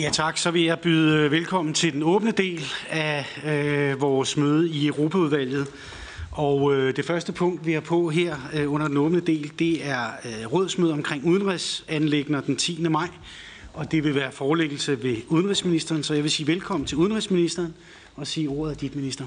Ja tak, så vil jeg byde velkommen til den åbne del af vores møde i Europaudvalget. Og det første punkt, vi er på her under den åbne del, det er rådsmøde omkring udenrigsanliggender den 10. maj. Og det vil være forelæggelse ved udenrigsministeren, så jeg vil sige velkommen til udenrigsministeren og sige ordet af dit minister.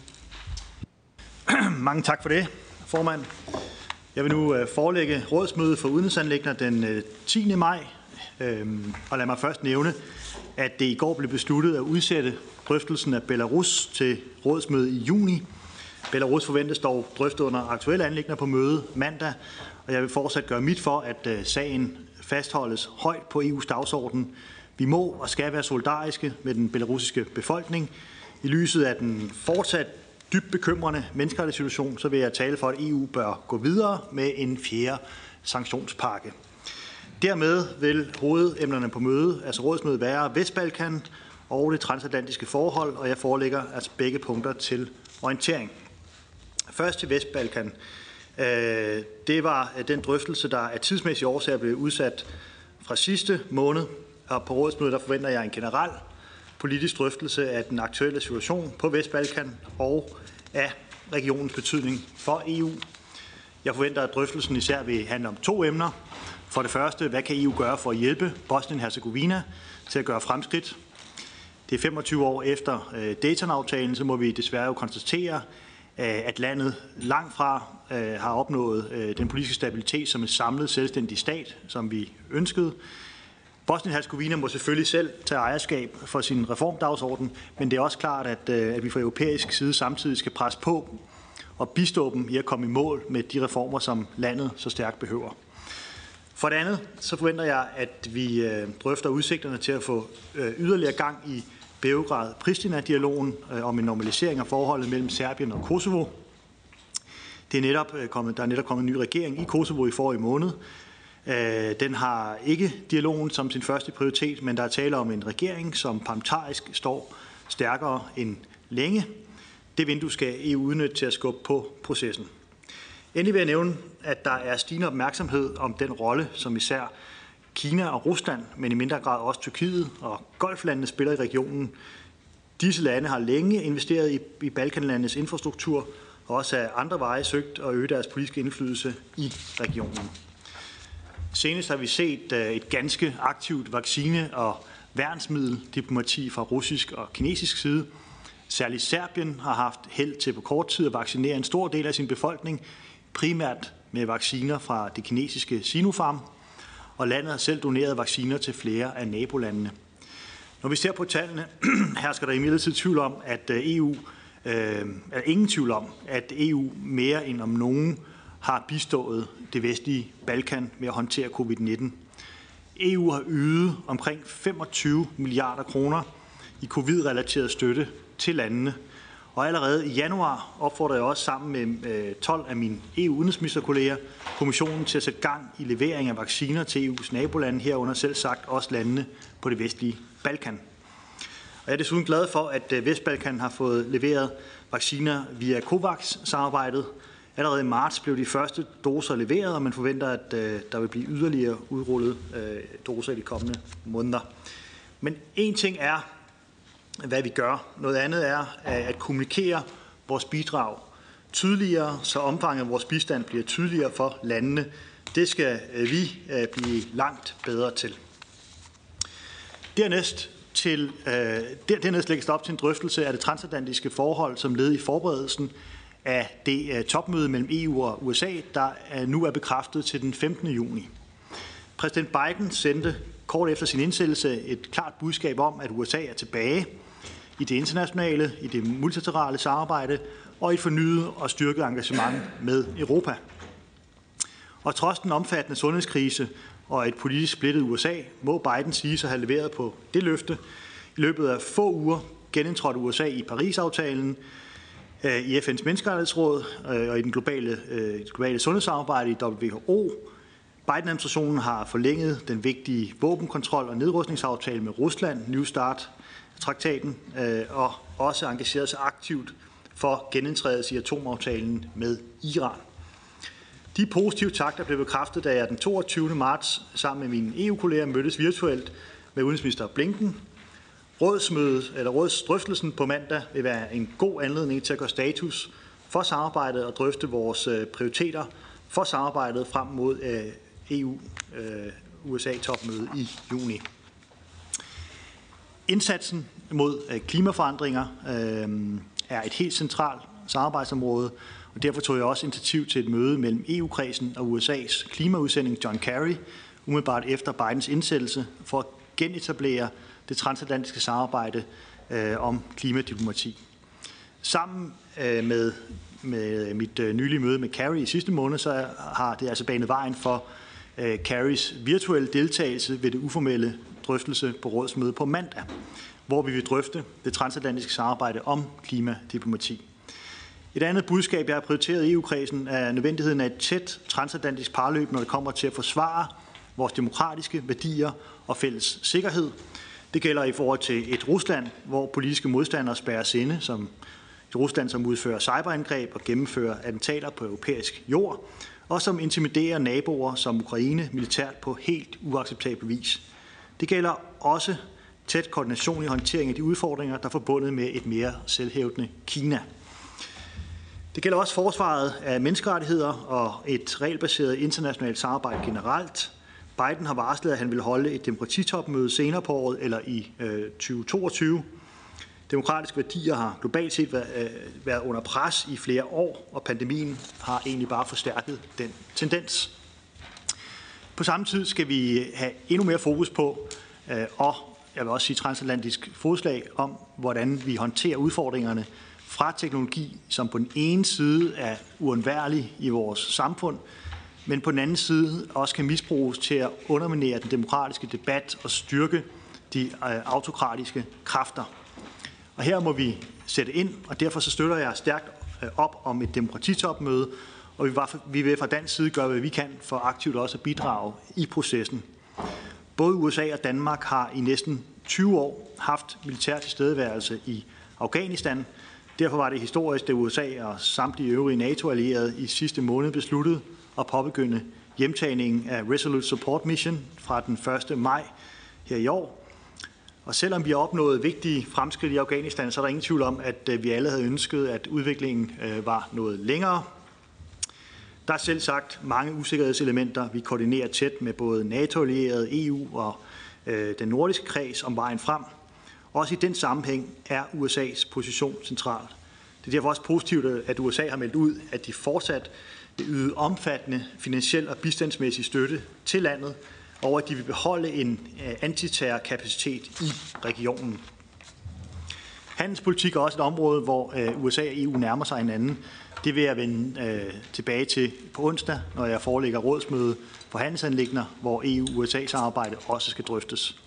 Mange tak for det, formand. Jeg vil nu forelægge rådsmødet for udenrigsanliggender den 10. maj. Og lad mig først nævne, at det i går blev besluttet at udsætte drøftelsen af Belarus til rådsmødet i juni. Belarus forventes dog drøftet under aktuelle anliggender på møde mandag, og jeg vil fortsat gøre mit for, at sagen fastholdes højt på EU's dagsorden. Vi må og skal være solidariske med den belarusiske befolkning. I lyset af den fortsat dybt bekymrende menneskerettighedssituation, så vil jeg tale for, at EU bør gå videre med en 4. sanktionspakke. Dermed vil hovedemnerne på mødet, altså rådsmødet, være Vestbalkan og det transatlantiske forhold, og jeg forelægger altså begge punkter til orientering. Først til Vestbalkan. Det var den drøftelse, der af tidsmæssige årsager blev udsat fra sidste måned, og på rådsmødet der forventer jeg en generel politisk drøftelse af den aktuelle situation på Vestbalkan og af regionens betydning for EU. Jeg forventer, at drøftelsen især vil handle om 2 emner. For det første, hvad kan EU gøre for at hjælpe Bosnien-Hercegovina til at gøre fremskridt? Det er 25 år efter Dayton-aftalen, så må vi desværre jo konstatere, at landet langt fra har opnået den politiske stabilitet som en samlet selvstændig stat, som vi ønskede. Bosnien-Hercegovina må selvfølgelig selv tage ejerskab for sin reformdagsorden, men det er også klart, at vi fra europæisk side samtidig skal presse på og bistå dem i at komme i mål med de reformer, som landet så stærkt behøver. For det andet, så forventer jeg, at vi drøfter udsigterne til at få yderligere gang i Beograd-Pristina-dialogen om en normalisering af forholdet mellem Serbien og Kosovo. Der er netop kommet en ny regering i Kosovo i forrige måned. Den har ikke dialogen som sin første prioritet, men der er tale om en regering, som parlamentarisk står stærkere end længe. Det vindue skal EU udnytte til at skubbe på processen. Endelig vil jeg nævne, at der er stigende opmærksomhed om den rolle, som især Kina og Rusland, men i mindre grad også Tyrkiet og Golflandene spiller i regionen. Disse lande har længe investeret i Balkanlandenes infrastruktur og også af andre veje søgt at øge deres politiske indflydelse i regionen. Senest har vi set et ganske aktivt vaccine- og værnsmiddeldiplomati fra russisk og kinesisk side. Særligt Serbien har haft held til på kort tid at vaccinere en stor del af sin befolkning, primært med vacciner fra det kinesiske Sinopharm, og landet har selv doneret vacciner til flere af nabolandene. Når vi ser på tallene, hersker der imidlertid tvivl om, at ingen tvivl om, at EU mere end om nogen har bistået det vestlige Balkan med at håndtere covid-19. EU har ydet omkring 25 milliarder kroner i covid-relateret støtte til landene. Og allerede i januar opfordrer jeg også sammen med 12 af mine EU-udenrigsministerkolleger kommissionen til at sætte gang i levering af vacciner til EU's nabolande, herunder selv sagt også landene på det vestlige Balkan. Og jeg er desuden glad for, at Vestbalkan har fået leveret vacciner via COVAX-samarbejdet. Allerede i marts blev de første doser leveret, og man forventer, at der vil blive yderligere udrullet doser i de kommende måneder. Men en ting er, hvad vi gør. Noget andet er at kommunikere vores bidrag tydeligere, så omfanget af vores bistand bliver tydeligere for landene. Det skal vi blive langt bedre til. Dernæst lægges der op til en drøftelse af det transatlantiske forhold som led i forberedelsen af det topmøde mellem EU og USA, der nu er bekræftet til den 15. juni. Præsident Biden sendte kort efter sin indsættelse et klart budskab om, at USA er tilbage i det internationale, i det multilaterale samarbejde og i et fornyet og styrket engagement med Europa. Og trods den omfattende sundhedskrise og et politisk splittet USA, må Biden sige sig have leveret på det løfte. I løbet af få uger genindtrådte USA i Paris-aftalen, i FN's menneskerettighedsråd og i det globale sundhedssamarbejde i WHO. Biden-administrationen har forlænget den vigtige våbenkontrol- og nedrustningsaftale med Rusland, New START-traktaten, og også engageret sig aktivt for genindtrædelse i atomaftalen med Iran. De positive takter blev bekræftet, da jeg den 22. marts sammen med mine EU-kolleger mødtes virtuelt med udenrigsminister Blinken, Rådsdrøftelsen på mandag vil være en god anledning til at gøre status for samarbejdet og drøfte vores prioriteter for samarbejdet frem mod EU-USA-topmødet i juni. Indsatsen mod klimaforandringer er et helt centralt samarbejdsområde, og derfor tog jeg også initiativ til et møde mellem EU-kredsen og USA's klimaudsending John Kerry, umiddelbart efter Bidens indsættelse, for at genetablere det transatlantiske samarbejde om klimadiplomati. Sammen med mit nylige møde med Kerry i sidste måned, så har det altså banet vejen for Kerrys virtuelle deltagelse ved det uformelle drøftelse på rådsmødet på mandag, hvor vi vil drøfte det transatlantiske samarbejde om klimadiplomati. Et andet budskab, jeg har prioriteret i EU-kredsen, er nødvendigheden af et tæt transatlantisk parløb, når det kommer til at forsvare vores demokratiske værdier og fælles sikkerhed. Det gælder i forhold til et Rusland, hvor politiske modstandere spærres inde, som et Rusland, som udfører cyberangreb og gennemfører attentater på europæisk jord, og som intimiderer naboer som Ukraine militært på helt uacceptabel vis. Det gælder også tæt koordination i håndtering af de udfordringer, der er forbundet med et mere selvhævdende Kina. Det gælder også forsvaret af menneskerettigheder og et regelbaseret internationalt samarbejde generelt. Biden har varslet, at han vil holde et demokratitopmøde senere på året eller i 2022. Demokratiske værdier har globalt set været under pres i flere år, og pandemien har egentlig bare forstærket den tendens. På samme tid skal vi have endnu mere fokus på, og jeg vil også sige transatlantisk fodslag om, hvordan vi håndterer udfordringerne fra teknologi, som på den ene side er uundværlig i vores samfund, men på den anden side også kan misbruges til at underminere den demokratiske debat og styrke de autokratiske kræfter. Og her må vi sætte ind, og derfor så støtter jeg stærkt op om et demokratitopmøde, og vi vil fra dansk side gøre, hvad vi kan for aktivt også at bidrage i processen. Både USA og Danmark har i næsten 20 år haft militær tilstedeværelse i Afghanistan. Derfor var det historisk, da USA og samtlige øvrige NATO-allierede i sidste måned besluttede at påbegynde hjemtagningen af Resolute Support Mission fra den 1. maj her i år. Og selvom vi har opnået vigtige fremskridt i Afghanistan, så er der ingen tvivl om, at vi alle havde ønsket, at udviklingen var noget længere. Der er selv sagt mange usikkerhedselementer. Vi koordinerer tæt med både NATO-allierede, EU og den nordiske kreds om vejen frem. Også i den sammenhæng er USA's position central. Det er derfor også positivt, at USA har meldt ud, at de fortsat vil yde omfattende finansiel og bistandsmæssig støtte til landet, og at de vil beholde en antiterrorkapacitet i regionen. Handelspolitik er også et område, hvor USA og EU nærmer sig hinanden. Det vil jeg vende tilbage til på onsdag, når jeg forelægger rådsmøde for handelsanliggender, hvor EU-USA-samarbejde også skal drøftes.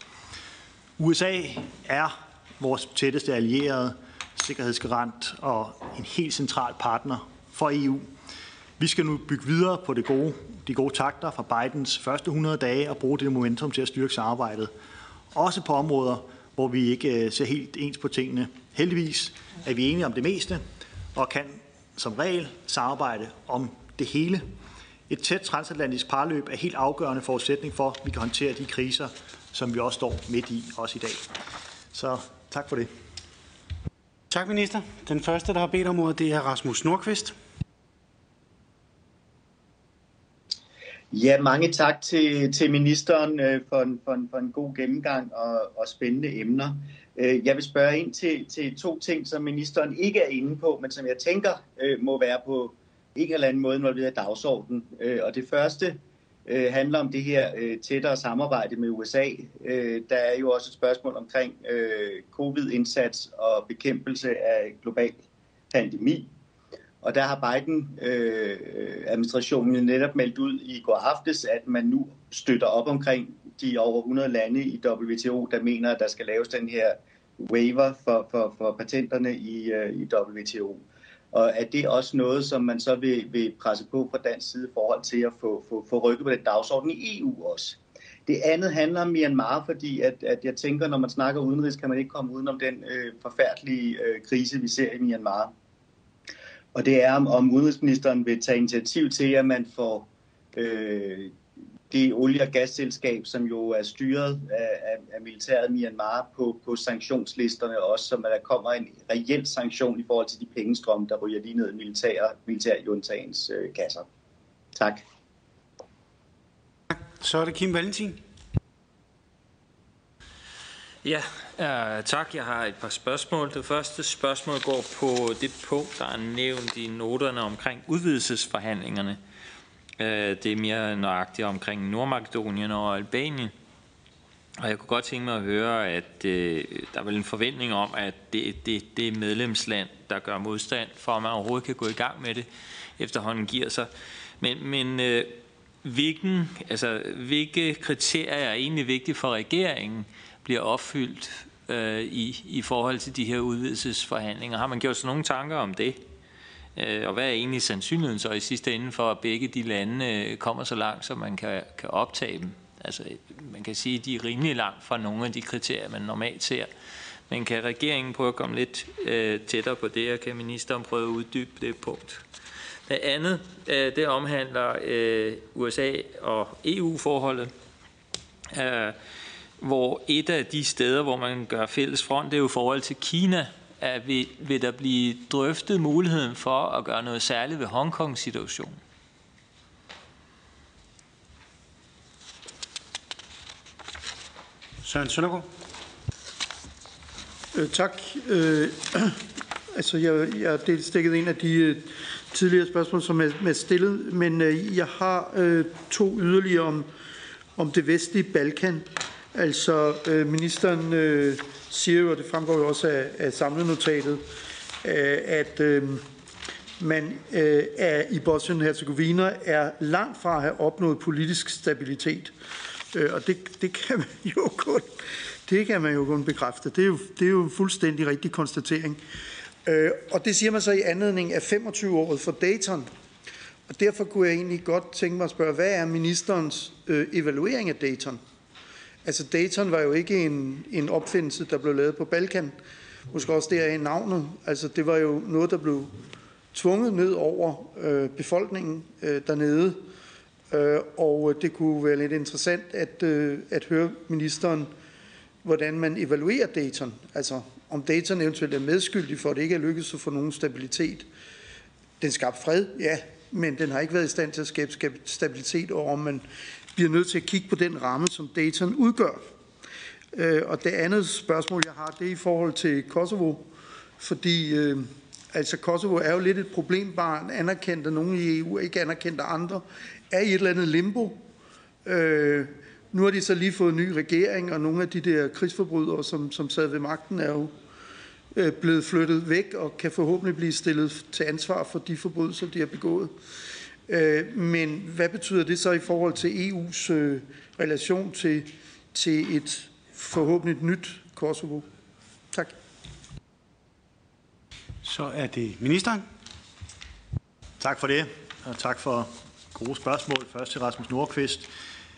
USA er vores tætteste allierede, sikkerhedsgarant og en helt central partner for EU. Vi skal nu bygge videre på de gode takter fra Bidens første 100 dage og bruge det momentum til at styrke samarbejdet. Også på områder, hvor vi ikke ser helt ens på tingene. Heldigvis er vi enige om det meste og kan som regel samarbejde om det hele. Et tæt transatlantisk parløb er helt afgørende forudsætning for, at vi kan håndtere de kriser, som vi også står midt i, også i dag. Så tak for det. Tak, minister. Den første, der har bedt om ordet, det er Rasmus Nordqvist. Ja, mange tak til ministeren for en god gennemgang og spændende emner. Jeg vil spørge ind til to ting, som ministeren ikke er inde på, men som jeg tænker må være på en eller anden måde involveret i dagsordenen. Og det første handler om det her tættere samarbejde med USA. Der er jo også et spørgsmål omkring covid-indsats og bekæmpelse af global pandemi. Og der har Biden-administrationen netop meldt ud i går aftes, at man nu støtter op omkring de over 100 lande i WTO, der mener, at der skal laves den her waiver for patenterne i WTO. Og er det også noget, som man så vil presse på fra dansk side i forhold til at få rykket på den dagsorden i EU også? Det andet handler om Myanmar, fordi at jeg tænker, når man snakker udenrigs, kan man ikke komme udenom den forfærdelige krise, vi ser i Myanmar. Og det er, om udenrigsministeren vil tage initiativ til, at man får det olie- og gasselskab, som jo er styret af militæret i Myanmar på sanktionslisterne også, så der kommer en reel sanktion i forhold til de pengestrømme, der ryger lige ned i militærjuntagens kasser. Tak. Så er det Kim Valentin. Ja, tak. Jeg har et par spørgsmål. Det første spørgsmål går på det punkt, der er nævnt i noterne omkring udvidelsesforhandlingerne. Det er mere nøjagtigt omkring Nordmakedonien og Albanien. Og jeg kunne godt tænke mig at høre, at der er vel en forventning om, at det medlemsland, der gør modstand for, at man overhovedet kan gå i gang med det, efterhånden giver sig. Men hvilke kriterier er egentlig vigtige for regeringen bliver opfyldt i forhold til de her udvidelsesforhandlinger? Har man gjort sig nogle tanker om det? Og hvad er egentlig sandsynligheden så i sidste ende for, at begge de lande kommer så langt, så man kan optage dem? Altså, man kan sige, at de er rimelig langt fra nogle af de kriterier, man normalt ser. Men kan regeringen prøve at komme lidt tættere på det, og kan ministeren prøve at uddybe det punkt? Det andet, det omhandler USA og EU-forholdet, hvor et af de steder, hvor man gør fælles front, det er jo forhold til Kina. Vil der blive drøftet muligheden for at gøre noget særligt ved Hongkong-situationen? Søren Søndergaard. Tak. Altså, jeg er stikket en af de tidligere spørgsmål, som er stillet, men jeg har to yderligere om det vestlige Balkan. Altså, ministeren siger jo, og det fremgår jo også af samlenotatet, at man i Bosnien-Herzegovina er langt fra at have opnået politisk stabilitet. Og det kan man jo kun bekræfte. Det er jo en fuldstændig rigtig konstatering. Og det siger man så i anledning af 25-året for Dayton. Og derfor kunne jeg egentlig godt tænke mig at spørge, hvad er ministerens evaluering af Dayton? Altså Dayton var jo ikke en opfindelse, der blev lavet på Balkan. Måske også der i navnet. Altså det var jo noget, der blev tvunget ned over befolkningen dernede. Og det kunne være lidt interessant at høre ministeren, hvordan man evaluerer Dayton. Altså om Dayton eventuelt er medskyldig for, at det ikke er lykkedes at få nogen stabilitet. Den skabte fred, ja, men den har ikke været i stand til at skabe stabilitet, og om man bliver nødt til at kigge på den ramme, som Dayton udgør. Og det andet spørgsmål, jeg har, det er i forhold til Kosovo, fordi altså Kosovo er jo lidt et problembarn, anerkendt af nogle i EU, ikke anerkendt af andre, er i et eller andet limbo. Nu har de så lige fået en ny regering, og nogle af de der krigsforbrydere, som sad ved magten, er jo blevet flyttet væk og kan forhåbentlig blive stillet til ansvar for de forbrydelser, de har begået. Men hvad betyder det så i forhold til EU's relation til et forhåbentlig nyt Kosovo? Tak. Så er det ministeren. Tak for det, og tak for gode spørgsmål. Først til Rasmus Nordqvist,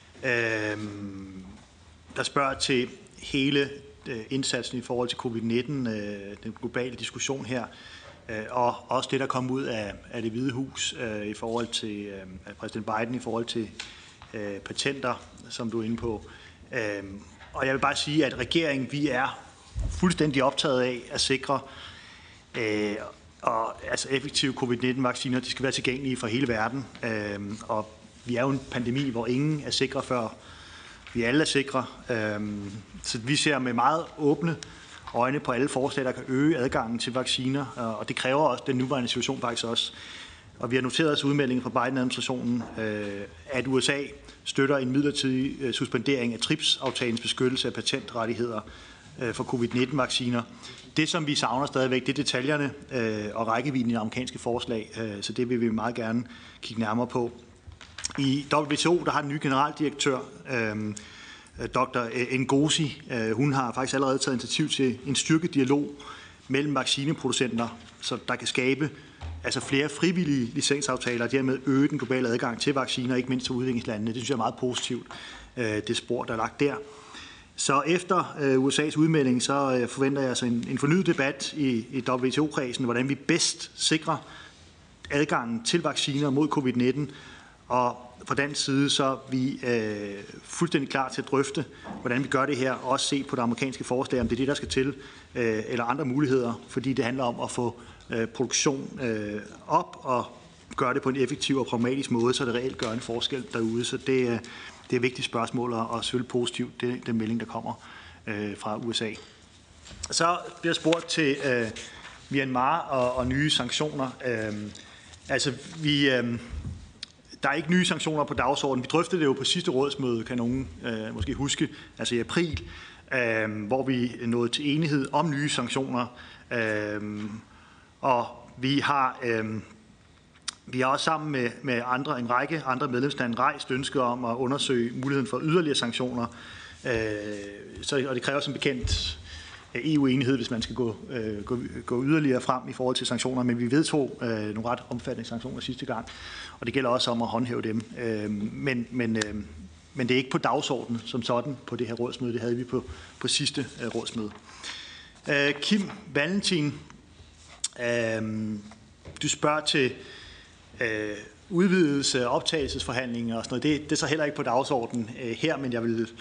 der spørger til hele indsatsen i forhold til covid-19, den globale diskussion her, og også det, der kom ud af det Hvide Hus i forhold til præsident Biden, i forhold til patenter, som du er inde på. Og jeg vil bare sige, at regeringen, vi er fuldstændig optaget af at sikre altså effektive covid-19-vacciner. De skal være tilgængelige for hele verden, og vi er jo en pandemi, hvor ingen er sikre, før vi alle er sikre. Så vi ser med meget åbne øjne på alle forslag, der kan øge adgangen til vacciner, og det kræver også den nuværende situation faktisk også. Og vi har noteret os udmeldingen fra Biden-administrationen, at USA støtter en midlertidig suspendering af TRIPS-aftalens beskyttelse af patentrettigheder for covid-19-vacciner. Det, som vi savner stadigvæk, det er detaljerne og rækkevidden i det amerikanske forslag, så det vil vi meget gerne kigge nærmere på. I WTO, der har den nye generaldirektør, Dr. Ngozi, hun har faktisk allerede taget initiativ til en styrket dialog mellem vaccineproducenter, så der kan skabe altså flere frivillige licensaftaler og dermed øge den globale adgang til vacciner, ikke mindst til udviklingslandene. Det synes jeg er meget positivt, det spor, der er lagt der. Så efter USA's udmelding, så forventer jeg altså en fornyet debat i WTO-kredsen, hvordan vi bedst sikrer adgangen til vacciner mod covid-19. Og fra den side, så er vi fuldstændig klar til at drøfte, hvordan vi gør det her, og også se på det amerikanske forslag, om det er det, der skal til, eller andre muligheder, fordi det handler om at få produktion op og gøre det på en effektiv og pragmatisk måde, så det reelt gør en forskel derude. Så det er et vigtigt spørgsmål, og selvfølgelig positivt, den melding, der kommer fra USA. Så bliver spurgt til Myanmar og nye sanktioner. Der er ikke nye sanktioner på dagsordenen. Vi drøftede det jo på sidste rådsmøde, kan nogen måske huske, altså i april, hvor vi nåede til enighed om nye sanktioner. Og vi har også sammen med en række andre medlemslande rejst ønske om at undersøge muligheden for yderligere sanktioner. Og det kræver som bekendt EU-enighed, hvis man skal gå yderligere frem i forhold til sanktioner, men vi vedtog nogle ret omfattende sanktioner sidste gang, og det gælder også om at håndhæve dem. Men det er ikke på dagsordenen som sådan på det her rådsmøde, det havde vi på sidste rådsmøde. Kim Valentin, du spørger til udvidelse af optagelsesforhandlinger og sådan noget. Det er så heller ikke på dagsordenen her, men jeg vil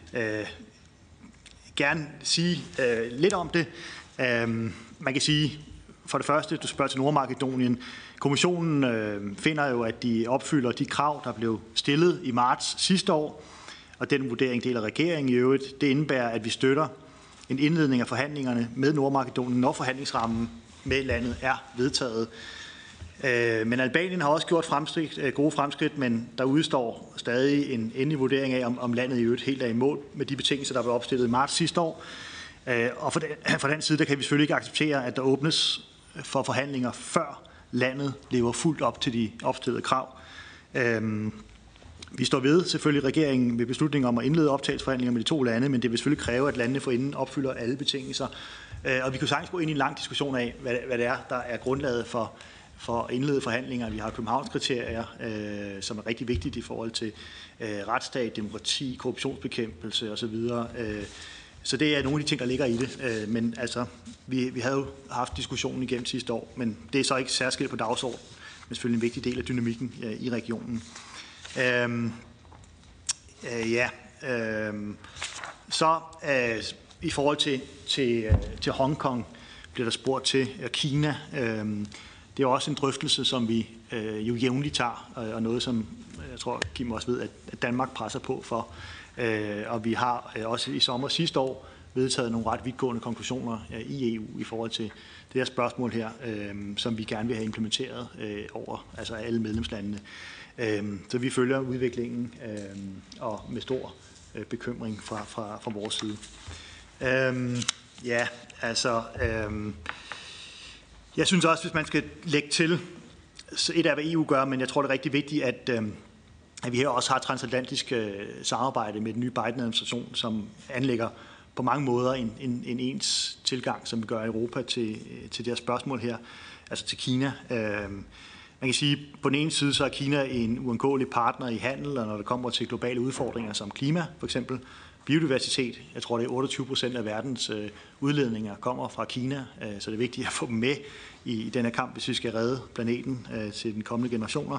gerne sige lidt om det. Man kan sige, for det første, du spørger til Nordmakedonien. Kommissionen finder jo, at de opfylder de krav, der blev stillet i marts sidste år, og den vurdering deler regeringen i øvrigt. Det indebærer, at vi støtter en indledning af forhandlingerne med Nordmakedonien, når forhandlingsrammen med landet er vedtaget. Men Albanien har også gjort gode fremskridt, men der udstår stadig en endelig vurdering af, om landet i øvrigt helt er i mål med de betingelser, der blev opstillet i marts sidste år. Og fra den side, der kan vi selvfølgelig ikke acceptere, at der åbnes for forhandlinger, før landet lever fuldt op til de opstillede krav. Vi står ved selvfølgelig regeringen ved beslutningen om at indlede optagelsesforhandlinger med de to lande, men det vil selvfølgelig kræve, at landene forinden opfylder alle betingelser. Og vi kan sagtens gå ind i en lang diskussion af, hvad det er, der er grundlaget for at indlede forhandlinger. Vi har Københavnskriterier, som er rigtig vigtigt i forhold til retsstat, demokrati, korruptionsbekæmpelse osv. Så det er nogle af de ting, der ligger i det. Men altså, vi havde jo haft diskussionen igennem sidste år, men det er så ikke særskilt på dagsordenen, men selvfølgelig en vigtig del af dynamikken i regionen. Så i forhold til Hongkong bliver der spurgt til Kina. Det er også en drøftelse, som vi jo jævnligt tager, og noget, som jeg tror, Kim også ved, at Danmark presser på for. Og vi har også i sommer sidste år vedtaget nogle ret vidtgående konklusioner i EU i forhold til det her spørgsmål her, som vi gerne vil have implementeret over altså alle medlemslandene. Så vi følger udviklingen og med stor bekymring fra vores side. Jeg synes også, hvis man skal lægge til, så et af hvad EU gør, men jeg tror, det er rigtig vigtigt, at vi her også har et transatlantisk samarbejde med den nye Biden-administration, som anlægger på mange måder en ens tilgang, som vi gør i Europa til det her spørgsmål her, altså til Kina. Man kan sige, at på den ene side så er Kina en uundgåelig partner i handel, og når det kommer til globale udfordringer som klima, for eksempel biodiversitet. Jeg tror, det er 28% af verdens udledninger kommer fra Kina, så det er vigtigt at få dem med i denne kamp, hvis vi skal redde planeten til de kommende generationer.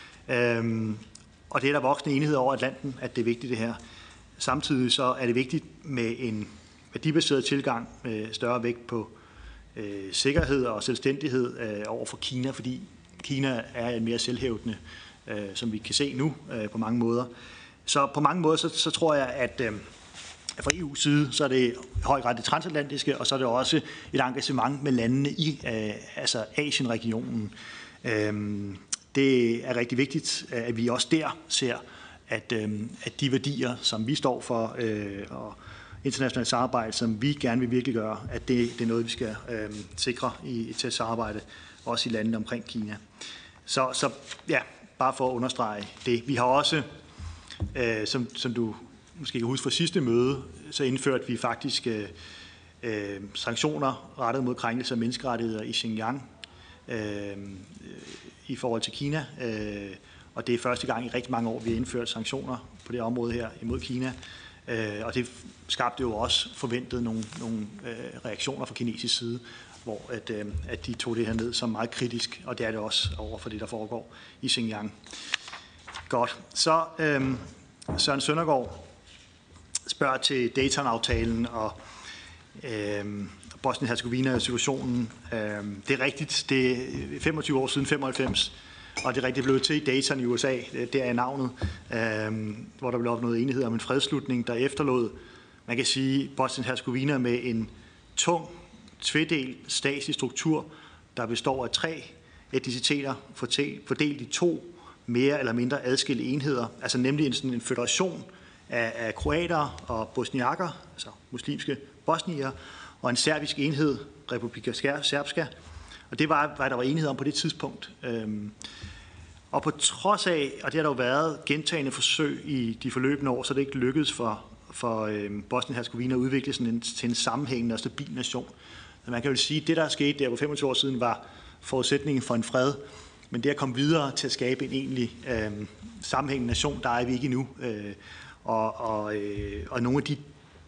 Og det er der voksende enighed over Atlanten, at det er vigtigt det her. Samtidig så er det vigtigt med en værdibaseret tilgang med større vægt på sikkerhed og selvstændighed over for Kina, fordi Kina er en mere selvhævdende, som vi kan se nu på mange måder. Så på mange måder så tror jeg, at fra EU's side, så er det i høj grad det transatlantiske, og så er det også et engagement med landene i altså Asien-regionen. Det er rigtig vigtigt, at vi også der ser, at de værdier, som vi står for, og internationalt samarbejde, som vi gerne vil virkelig gøre, at det er noget, vi skal sikre i et tæt samarbejde, også i landene omkring Kina. Så ja, bare for at understrege det. Vi har også, som du måske kan huske fra sidste møde, så indførte vi faktisk sanktioner rettet mod krænkelse af menneskerettigheder i Xinjiang i forhold til Kina. Og det er første gang i rigtig mange år, vi har indført sanktioner på det område her imod Kina. Og det skabte jo også forventet nogle reaktioner fra kinesisk side, hvor at de tog det her ned som meget kritisk, og det er det også over for det, der foregår i Xinjiang. Godt. Så Søren Søndergaard spørger til Dayton-aftalen og Bosnien-Herzegovina-situationen. Det er rigtigt, det er 25 år siden 95, og det er rigtigt blevet til Dayton i USA, der er navnet, hvor der blev opnået enighed om en fredsslutning, der efterlod, man kan sige, Bosnien-Herzegovina med en tung, tvedelt statslig struktur, der består af 3 etniciteter, fordelt i 2 mere eller mindre adskilte enheder, altså nemlig en federation af kroater og bosniakker, altså muslimske bosnier, og en serbisk enhed, Republika Srpska, og det var, hvad der var enighed om på det tidspunkt. Og på trods af, og det har der jo været gentagne forsøg i de forløbende år, så det ikke lykkedes for Bosnien-Herzegovina at udvikle sådan til en sammenhængende og stabil nation. Så man kan jo sige, at det, der skete der for 25 år siden, var forudsætningen for en fred, men det at komme videre til at skabe en egentlig sammenhængende nation, der er vi ikke endnu. Og nogle af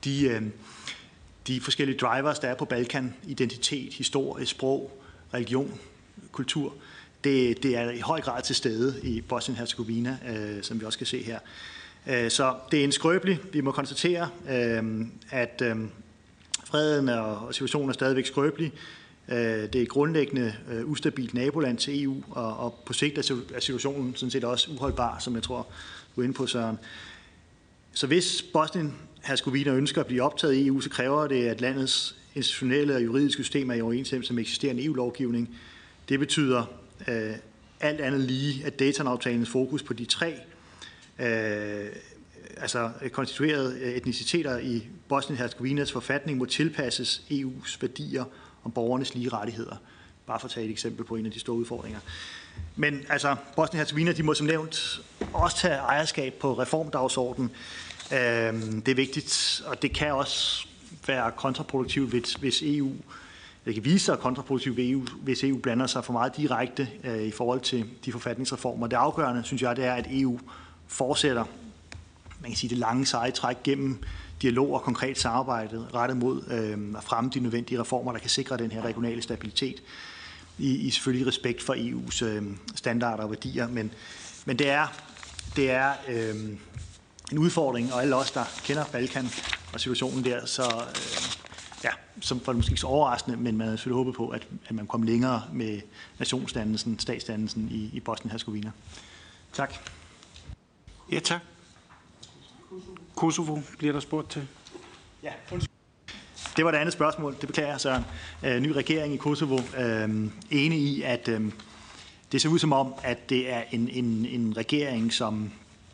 de forskellige drivers, der er på Balkan, identitet, historie, sprog, religion, kultur, det er i høj grad til stede i Bosnien-Herzegovina, som vi også kan se her. Så det er en skrøbelig. Vi må konstatere, at freden og situationen er stadigvæk skrøbelig. Det er et grundlæggende ustabilt naboland til EU, og på sigt er situationen sådan set også uholdbar, som jeg tror, du er inde på, Søren. Så hvis Bosnien-Herzegovina ønsker at blive optaget i EU, så kræver det, at landets institutionelle og juridiske system er i overensstemmelse med eksisterende EU-lovgivning. Det betyder alt andet lige, at Dayton-aftalens fokus på de 3 konstituerede etniciteter i Bosnien-Herzegovinas forfatning må tilpasses EU's værdier om borgernes lige rettigheder. Bare for at tage et eksempel på en af de store udfordringer. Men altså, Bosnien-Herzegovina, de må som nævnt også tage ejerskab på reformdagsordenen. Det er vigtigt, og det kan også være kontraproduktivt, hvis EU, det kan vise sig kontraproduktivt ved EU, hvis EU blander sig for meget direkte i forhold til de forfatningsreformer. Det afgørende, synes jeg, det er, at EU fortsætter, man kan sige, det lange seje træk gennem dialog og konkret samarbejde rettet mod at fremme de nødvendige reformer, der kan sikre den her regionale stabilitet i selvfølgelig respekt for EU's standarder og værdier. Men det er en udfordring, og alle os, der kender Balkan og situationen der, som var det måske ikke så overraskende, men man havde selvfølgelig håbet på, at man kom længere med nationsdannelsen, statsdannelsen i Bosnien-Herzegovina. Tak. Ja, tak. Kosovo bliver der spurgt til. Ja, det var det andet spørgsmål. Det beklager jeg, Søren. Ny regering i Kosovo. Enig i, at det ser ud som om, at det er en regering, som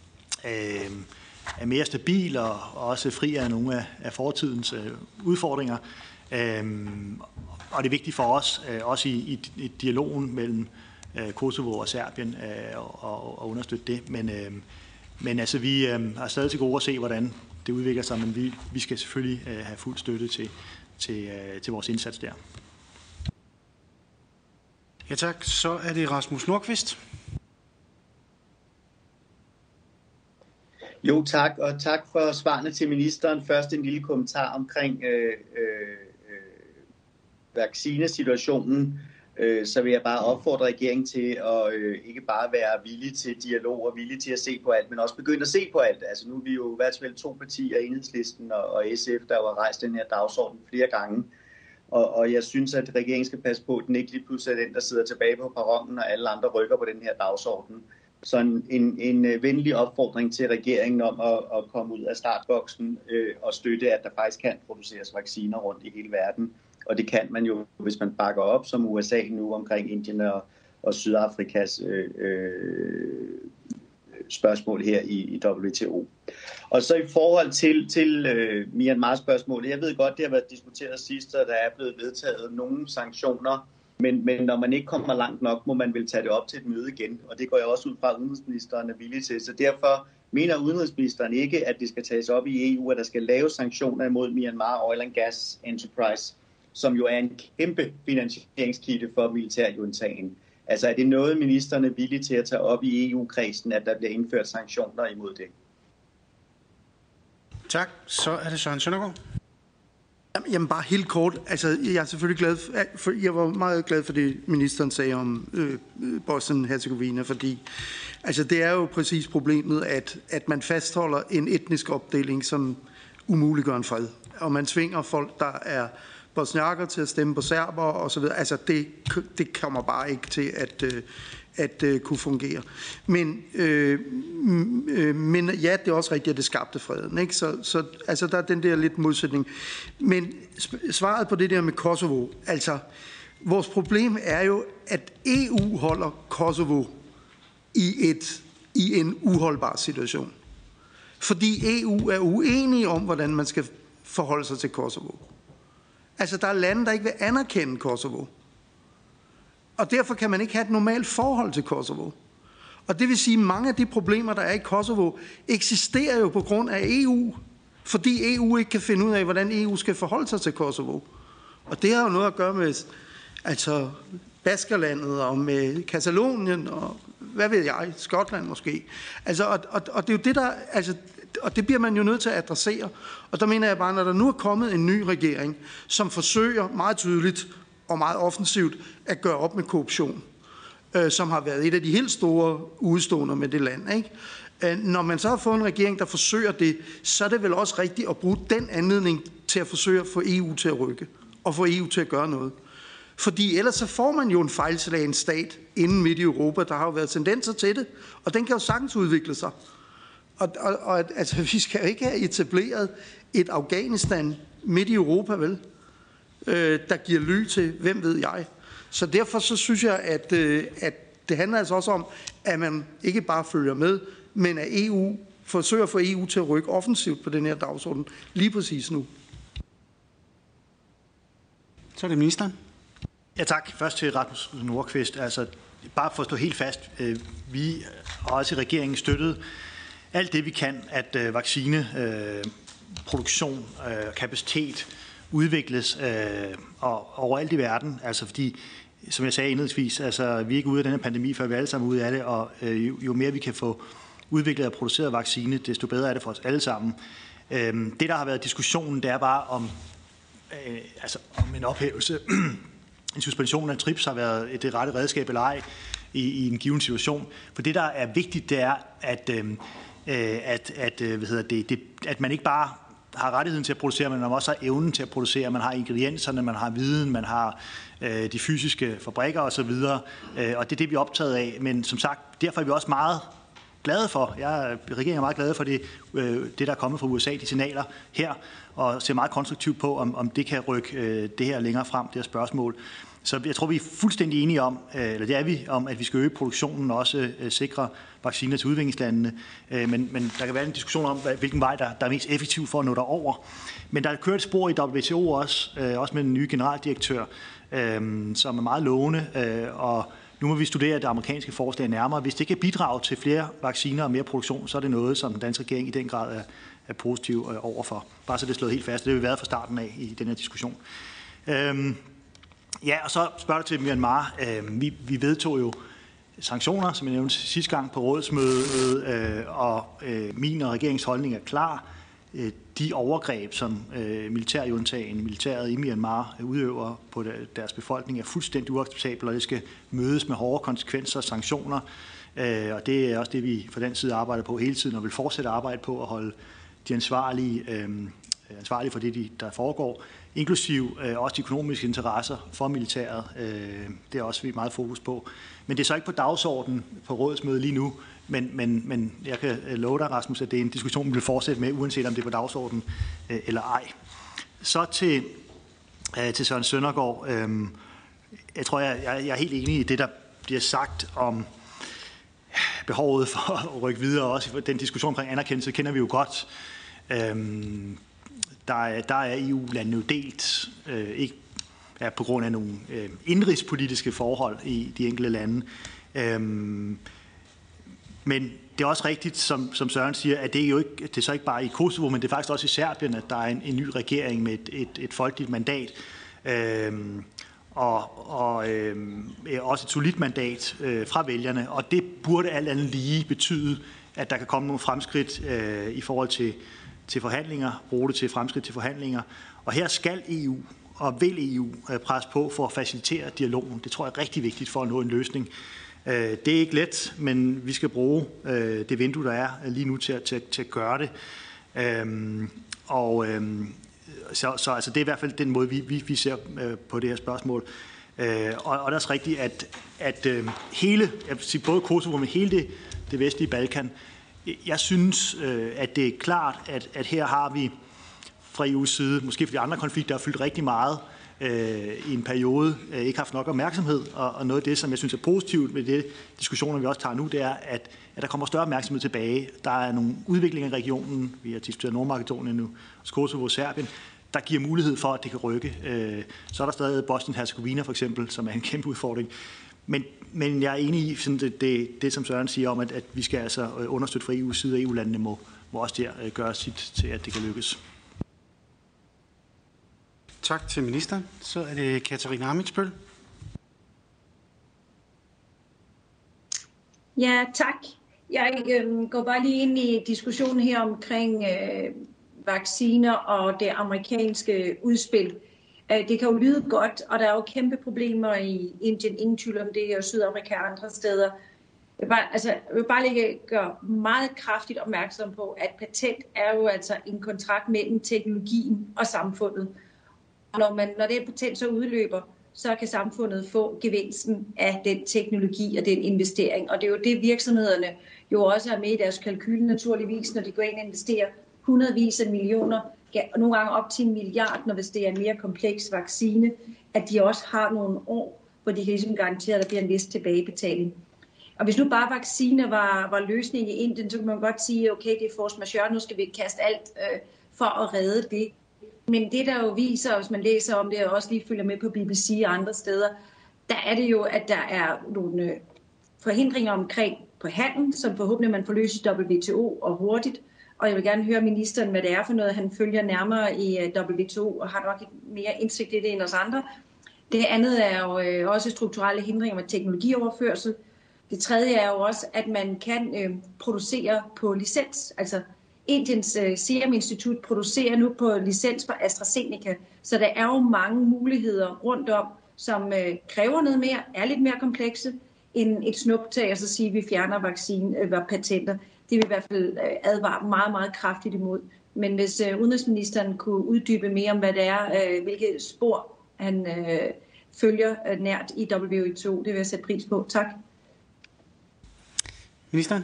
er mere stabil og også fri af nogle af fortidens udfordringer. Og det er vigtigt for os, også i dialogen mellem Kosovo og Serbien, at understøtte det. Men altså, vi er stadig til gode at se, hvordan det udvikler sig, men vi skal selvfølgelig have fuld støtte til vores indsats der. Ja, tak. Så er det Rasmus Nordqvist. Jo, tak, og tak for svarene til ministeren. Først en lille kommentar omkring vaccinesituationen. Så vil jeg bare opfordre regeringen til at ikke bare være villig til dialog og villig til at se på alt, men også begynde at se på alt. Altså nu er vi jo i hvert fald 2 partier, Enhedslisten og SF, der har rejst den her dagsorden flere gange. Og jeg synes, at regeringen skal passe på, at den ikke lige pludselig er den, der sidder tilbage på perronen, og alle andre rykker på den her dagsorden. Så en venlig opfordring til regeringen om at komme ud af startboksen og støtte, at der faktisk kan produceres vacciner rundt i hele verden. Og det kan man jo, hvis man bakker op, som USA nu omkring Indien og Sydafrikas spørgsmål her i WTO. Og så i forhold til Myanmar-spørgsmålet, jeg ved godt, det har været diskuteret sidst, og der er blevet vedtaget nogle sanktioner, men når man ikke kommer langt nok, må man vel tage det op til et møde igen, og det går jeg også ud fra, at udenrigsministeren er villig til. Så derfor mener udenrigsministeren ikke, at det skal tages op i EU, at der skal laves sanktioner imod Myanmar Oil and Gas Enterprise, som jo er en kæmpe finansieringskilde for militærjuntagen. Altså er det noget, ministeren er villig til at tage op i EU-kredsen, at der bliver indført sanktioner imod det? Tak. Så er det Søren Søndergaard. Jamen bare helt kort. Altså, jeg er selvfølgelig glad jeg var meget glad for det, ministeren sagde om Bosnien-Herzegovina, fordi altså, det er jo præcis problemet, at man fastholder en etnisk opdeling, som umuliggør en fred. Og man tvinger folk, der er bosniakker, til at stemme på serber og så videre. Altså, det kommer bare ikke til at kunne fungere. Men ja, det er også rigtigt, at det skabte freden. Ikke? Så altså, der er den der lidt modsætning. Men svaret på det der med Kosovo, altså, vores problem er jo, at EU holder Kosovo i en uholdbar situation. Fordi EU er uenige om, hvordan man skal forholde sig til Kosovo. Altså, der er lande, der ikke vil anerkende Kosovo. Og derfor kan man ikke have et normalt forhold til Kosovo. Og det vil sige, at mange af de problemer, der er i Kosovo, eksisterer jo på grund af EU. Fordi EU ikke kan finde ud af, hvordan EU skal forholde sig til Kosovo. Og det har jo noget at gøre med altså, Baskerlandet og med Katalonien og hvad ved jeg, Skotland måske. Altså, og det er jo det, der... Altså, og det bliver man jo nødt til at adressere. Og der mener jeg bare, når der nu er kommet en ny regering, som forsøger meget tydeligt og meget offensivt at gøre op med korruption, som har været et af de helt store udstående med det land. Ikke? Når man så har fået en regering, der forsøger det, så er det vel også rigtigt at bruge den anledning til at forsøge at få EU til at rykke og få EU til at gøre noget. Fordi ellers så får man jo en fejlslagen stat inden midt i Europa, der har jo været tendenser til det, og den kan jo sagtens udvikle sig. Og altså, vi skal ikke have etableret et Afghanistan midt i Europa, vel? Der giver ly til, hvem ved jeg. Så derfor så synes jeg, at det handler altså også om, at man ikke bare følger med, men at EU forsøger at få EU til at rykke offensivt på den her dagsorden lige præcis nu. Så er det ministeren. Ja, tak. Først til Rasmus Nordqvist. Altså, bare for at stå helt fast, vi har også i regeringen støttet alt det, vi kan, at vaccineproduktion og kapacitet udvikles overalt i verden. Altså fordi, som jeg sagde indledningsvis, altså, vi er ikke ude af denne pandemi, før vi alle sammen er ude af det, og jo mere vi kan få udviklet og produceret vaccine, desto bedre er det for os alle sammen. Det, der har været diskussionen, det er bare om en ophævelse. En suspension af TRIPS har været det rette redskab eller ej i en given situation. For det, der er vigtigt, det er, at man ikke bare har rettigheden til at producere, men man også har evnen til at producere. Man har ingredienserne, man har viden, man har de fysiske fabrikker osv. Og det er det, vi er optaget af. Men som sagt, derfor er vi også meget glade for, regeringen er meget glade for det, der er kommet fra USA, de signaler her, og ser meget konstruktivt på, om det kan rykke det her længere frem, det her spørgsmål. Så jeg tror, vi er fuldstændig enige om, eller det er vi, om at vi skal øge produktionen og også sikre vacciner til udviklingslandene. Men der kan være en diskussion om, hvilken vej, der er mest effektiv for at nå derover. Men der er kørt et spor i WTO også med den nye generaldirektør, som er meget lovende, og nu må vi studere det amerikanske forslag nærmere. Hvis det kan bidrage til flere vacciner og mere produktion, så er det noget, som den danske regering i den grad er positiv overfor. Bare så det er slået helt fast. Det har vi været fra starten af i den her diskussion. Ja, og så spørger du til Myanmar. Vi vedtog jo sanktioner, som jeg nævnte sidste gang på rådsmødet, og min og regeringens holdning er klar. De overgreb, som militæret i Myanmar udøver på deres befolkning, er fuldstændig uacceptable, og det skal mødes med hårde konsekvenser og sanktioner. Og det er også det, vi fra den side arbejder på hele tiden, og vil fortsætte at arbejde på at holde de ansvarlige for det, der foregår, inklusiv også de økonomiske interesser for militæret. Det er også vi meget fokus på. Men det er så ikke på dagsordenen på rådsmødet lige nu, men jeg kan love dig, Rasmus, at det er en diskussion, vi vil fortsætte med, uanset om det er på dagsordenen eller ej. Så til Søren Søndergaard. Jeg tror, jeg er helt enig i det, der bliver sagt om behovet for at rykke videre. Også den diskussion omkring anerkendelse kender vi jo godt. Der er EU-landene jo delt, ikke på grund af nogle indrigspolitiske forhold i de enkelte lande. Men det er også rigtigt, som Søren siger, at det er jo ikke, det er så ikke bare i Kosovo, men det er faktisk også i Serbien, at der er en ny regering med et folkeligt mandat. Og også et solidt mandat fra vælgerne. Og det burde alt andet lige betyde, at der kan komme nogle fremskridt i forhold til forhandlinger, bruge det til fremskridt til forhandlinger. Og her skal EU og vil EU presse på for at facilitere dialogen. Det tror jeg er rigtig vigtigt for at nå en løsning. Det er ikke let, men vi skal bruge det vindue, der er lige nu til at gøre det. Så altså, det er i hvert fald den måde, vi ser på det her spørgsmål. Og det er også rigtigt, at hele, jeg vil sige både Kosovo, men hele det vestlige Balkan, jeg synes, at det er klart, at her har vi fra EU's side, måske fordi andre konflikter har fyldt rigtig meget i en periode, ikke haft nok opmærksomhed, og noget af det, som jeg synes er positivt med det diskussioner, vi også tager nu, det er, at der kommer større opmærksomhed tilbage. Der er nogle udviklinger i regionen, vi har diskuteret Nordmakedonien nu, Kosovo og Serbien, der giver mulighed for, at det kan rykke. Så er der stadig Bosnien-Herzegovina for eksempel, som er en kæmpe udfordring. Men jeg er enig i sådan det, som Søren siger om, at vi skal altså understøtte fra EU's side, og EU-landene må også der gøre sit til, at det kan lykkes. Tak til ministeren. Så er det Katarina Ammitzbøll. Ja, tak. Jeg går bare lige ind i diskussionen her omkring vacciner og det amerikanske udspil. Det kan jo lyde godt, og der er jo kæmpe problemer i Indien, ingen tvivl om det, og Sydafrika og andre steder. Jeg vil bare gøre meget kraftigt opmærksom på, at patent er jo altså en kontrakt mellem teknologien og samfundet. Og når det patent så udløber, så kan samfundet få gevinsten af den teknologi og den investering. Og det er jo det, virksomhederne jo også er med i deres kalkyl naturligvis, når de går ind og investerer hundredvis af millioner, og nogle gange op til 1 milliard, når det er en mere kompleks vaccine, at de også har nogle år, hvor de kan ligesom garantere, at der bliver en vis tilbagebetaling. Og hvis nu bare vacciner var løsningen i Indien, så kan man godt sige, okay, det er force majeure, nu skal vi kaste alt for at redde det. Men det, der jo viser, hvis man læser om det, og også lige følger med på BBC og andre steder, der er det jo, at der er nogle forhindringer omkring på handel, som forhåbentlig man får løst i WTO og hurtigt. Og jeg vil gerne høre ministeren, hvad det er for noget, han følger nærmere i WTO, og har nok mere indsigt i det end os andre. Det andet er jo også strukturelle hindringer med teknologioverførsel. Det tredje er jo også, at man kan producere på licens. Altså Indiens Serum Institut producerer nu på licens for AstraZeneca, så der er jo mange muligheder rundt om, som kræver noget mere, er lidt mere komplekse end et snuptag, og så sige, at vi fjerner patenter. Det vil i hvert fald advare meget, meget kraftigt imod. Men hvis udenrigsministeren kunne uddybe mere om, hvad det er, hvilke spor han følger nært i WTO, det vil jeg sætte pris på. Tak. Ministeren?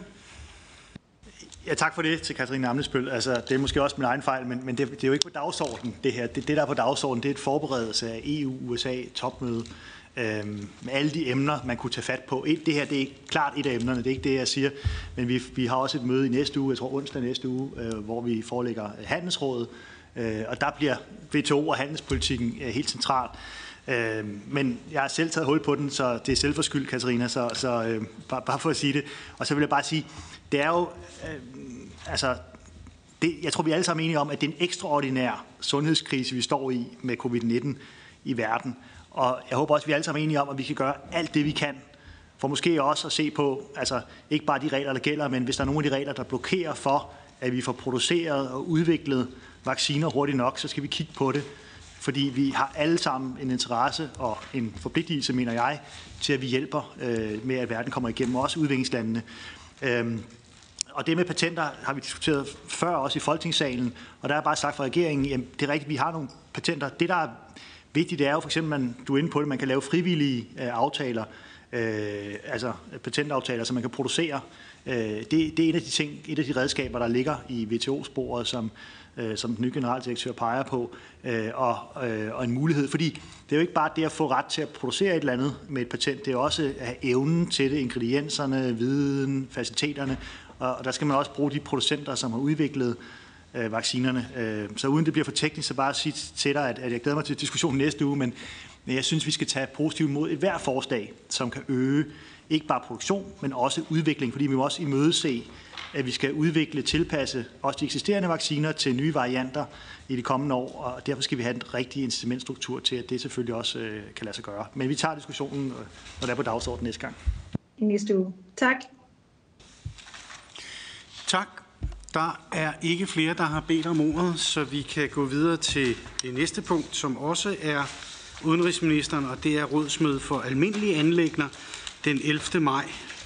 Ja, tak for det til Katarina Ammitzbøll. Altså, det er måske også min egen fejl, men det er jo ikke på dagsordenen, det her. Det der er på dagsordenen, det er et forberedelse af EU-USA-topmøde med alle de emner, man kunne tage fat på. Det her, det er klart et af emnerne, det er ikke det, jeg siger, men vi har også et møde i næste uge, jeg tror onsdag næste uge, hvor vi forelægger handelsrådet, og der bliver WTO og handelspolitikken helt central. Men jeg har selv taget hul på den, så det er selvforskyldt, Katarina, så bare for at sige det. Og så vil jeg bare sige, det er jo, jeg tror, vi er alle sammen enige om, at det er en ekstraordinær sundhedskrise, vi står i med covid-19 i verden. Og jeg håber også, vi er alle sammen enige om, at vi kan gøre alt det, vi kan, for måske også at se på, altså ikke bare de regler, der gælder, men hvis der er nogle af de regler, der blokerer for, at vi får produceret og udviklet vacciner hurtigt nok, så skal vi kigge på det. Fordi vi har alle sammen en interesse og en forpligtelse, mener jeg, til at vi hjælper med, at verden kommer igennem, også udviklingslandene. Og det med patenter har vi diskuteret før, også i Folketingssalen, og der er bare sagt fra regeringen, jamen det er rigtigt, vi har nogle patenter. Det, der er vigtigt, det er jo for eksempel, du er inde på det, man kan lave frivillige aftaler, altså patentaftaler, som man kan producere. Det er en af de ting, et af de redskaber, der ligger i WTO-sporet, som den nye generaldirektør peger på, og en mulighed. Fordi det er jo ikke bare det at få ret til at producere et eller andet med et patent, det er også at have evnen til det, ingredienserne, viden, faciliteterne, og der skal man også bruge de producenter, som har udviklet vaccinerne. Så uden det bliver for teknisk, så bare sige til dig, at jeg glæder mig til diskussionen næste uge, men jeg synes, vi skal tage positivt imod et hver forslag, som kan øge ikke bare produktion, men også udvikling, fordi vi må også imødese, at vi skal udvikle, tilpasse også de eksisterende vacciner til nye varianter i de kommende år, og derfor skal vi have en rigtig incitamentstruktur til, at det selvfølgelig også kan lade sig gøre. Men vi tager diskussionen, når det er på dagsordenen næste gang. I næste uge. Tak. Tak. Der er ikke flere, der har bedt om ordet, så vi kan gå videre til det næste punkt, som også er udenrigsministeren, og det er rådsmøde for almindelige anliggender den 11. maj.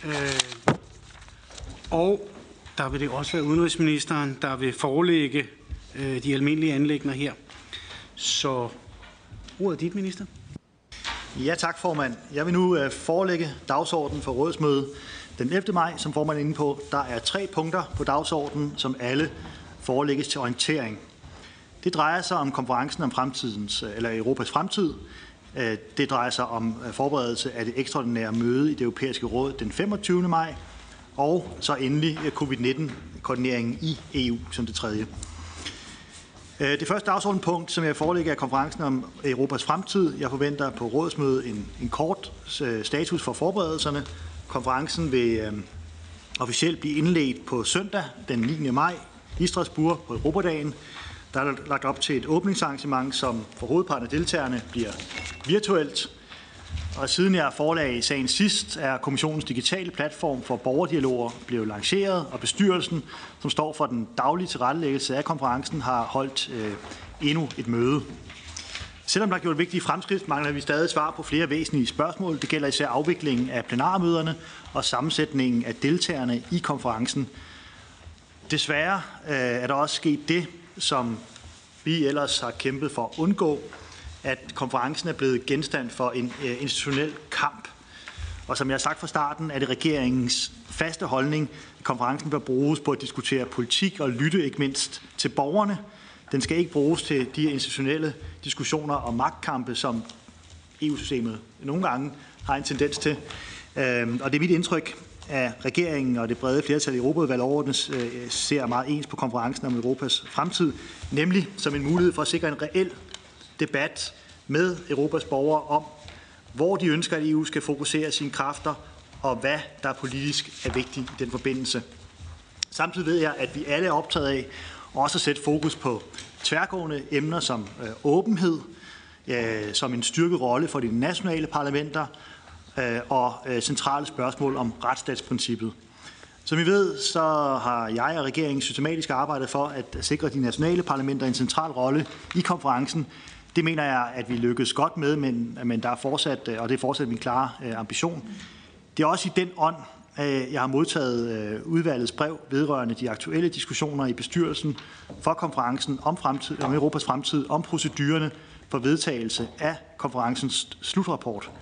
Og der vil det også være udenrigsministeren, der vil forelægge de almindelige anliggender her. Så ordet er dit, minister. Ja, tak formand. Jeg vil nu forelægge dagsordenen for rådsmødet den 11. maj, som formand er inde på. Der er 3 punkter på dagsordenen, som alle forelægges til orientering. Det drejer sig om konferencen om Europas fremtid. Det drejer sig om forberedelse af det ekstraordinære møde i det europæiske råd den 25. maj. Og så endelig covid-19-koordineringen i EU som det tredje. Det første dagsordenspunkt, som jeg forelægger, er konferencen om Europas fremtid. Jeg forventer på rådsmødet en kort status for forberedelserne. Konferencen vil officielt blive indledt på søndag den 9. maj i Strasbourg på Europadagen. Der er lagt op til et åbningsarrangement, som for hovedparten af deltagerne bliver virtuelt. Og siden jeg forelagde sagen sidst, er kommissionens digitale platform for borgerdialoger blevet lanceret, og bestyrelsen, som står for den daglige tilrettelæggelse af konferencen, har holdt endnu et møde. Selvom der er gjort vigtige fremskridt, mangler vi stadig svar på flere væsentlige spørgsmål. Det gælder især afviklingen af plenarmøderne og sammensætningen af deltagerne i konferencen. Desværre er der også sket det, som vi ellers har kæmpet for at undgå, at konferencen er blevet genstand for en institutionel kamp. Og som jeg har sagt fra starten, er det regeringens faste holdning, at konferencen bør bruges på at diskutere politik og lytte ikke mindst til borgerne. Den skal ikke bruges til de institutionelle diskussioner og magtkampe, som EU-systemet nogle gange har en tendens til. Og det er mit indtryk, at regeringen og det brede flertal i Europaudvalget overordnet ser meget ens på konferencen om Europas fremtid, nemlig som en mulighed for at sikre en reel debat med Europas borgere om, hvor de ønsker, at EU skal fokusere sine kræfter, og hvad der politisk er vigtigt i den forbindelse. Samtidig ved jeg, at vi alle er optaget af også at sætte fokus på tværgående emner som åbenhed, som en styrket rolle for de nationale parlamenter og centrale spørgsmål om retsstatsprincippet. Som I ved, så har jeg og regeringen systematisk arbejdet for at sikre de nationale parlamenter en central rolle i konferencen. Det mener jeg, at vi lykkes godt med, men der er fortsat, og det er fortsat min klare ambition. Det er også i den ånd, jeg har modtaget udvalgets brev vedrørende de aktuelle diskussioner i bestyrelsen for konferencen om Europas fremtid, om procedurerne for vedtagelse af konferencens slutrapport.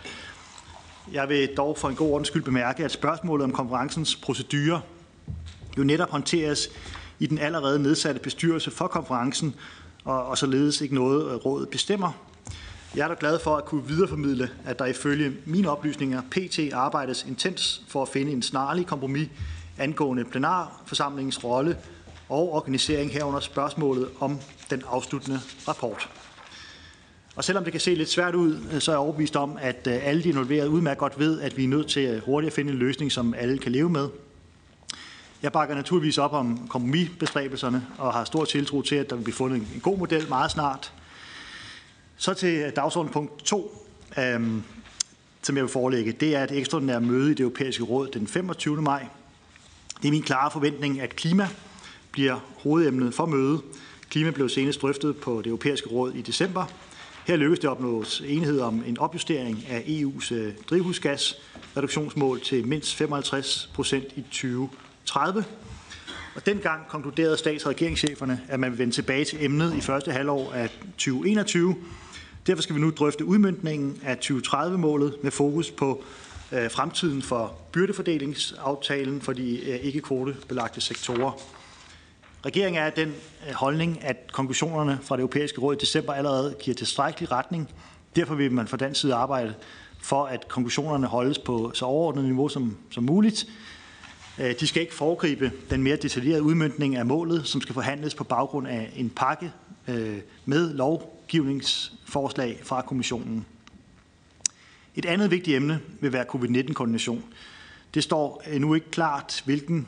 Jeg vil dog for en god ordens skyld bemærke, at spørgsmålet om konferencens procedurer jo netop håndteres i den allerede nedsatte bestyrelse for konferencen, og således ikke noget rådet bestemmer. Jeg er da glad for at kunne videreformidle, at der ifølge mine oplysninger pt. Arbejdes intens for at finde en snarlig kompromis angående plenarforsamlingens rolle og organisering herunder spørgsmålet om den afsluttende rapport. Og selvom det kan se lidt svært ud, så er jeg overbevist om, at alle de involverede udmærket godt ved, at vi er nødt til hurtigt at finde en løsning, som alle kan leve med. Jeg bakker naturligvis op om kompromisbestræbelserne og har stor tiltro til, at der vil blive fundet en god model meget snart. Så til dagsordenspunkt 2, som jeg vil forelægge. Det er et ekstraordinært møde i det europæiske råd den 25. maj. Det er min klare forventning, at klima bliver hovedemnet for mødet. Klima blev senest drøftet på det europæiske råd i december. Her lykkedes det at opnå enighed om en opjustering af EU's drivhusgasreduktionsmål til mindst 55% i 2030. Og dengang konkluderede stats- og regeringscheferne, at man vil vende tilbage til emnet i første halvår af 2021. Derfor skal vi nu drøfte udmøntningen af 2030-målet med fokus på fremtiden for byrdefordelingsaftalen for de ikke-kvotebelagte sektorer. Regeringen er af den holdning, at konklusionerne fra det europæiske råd i december allerede giver tilstrækkelig retning. Derfor vil man fra dansk side arbejde for, at konklusionerne holdes på så overordnet niveau som muligt. De skal ikke foregribe den mere detaljerede udmøntning af målet, som skal forhandles på baggrund af en pakke med lovgivningsforslag fra kommissionen. Et andet vigtigt emne vil være covid-19-koordination. Det står endnu ikke klart, hvilket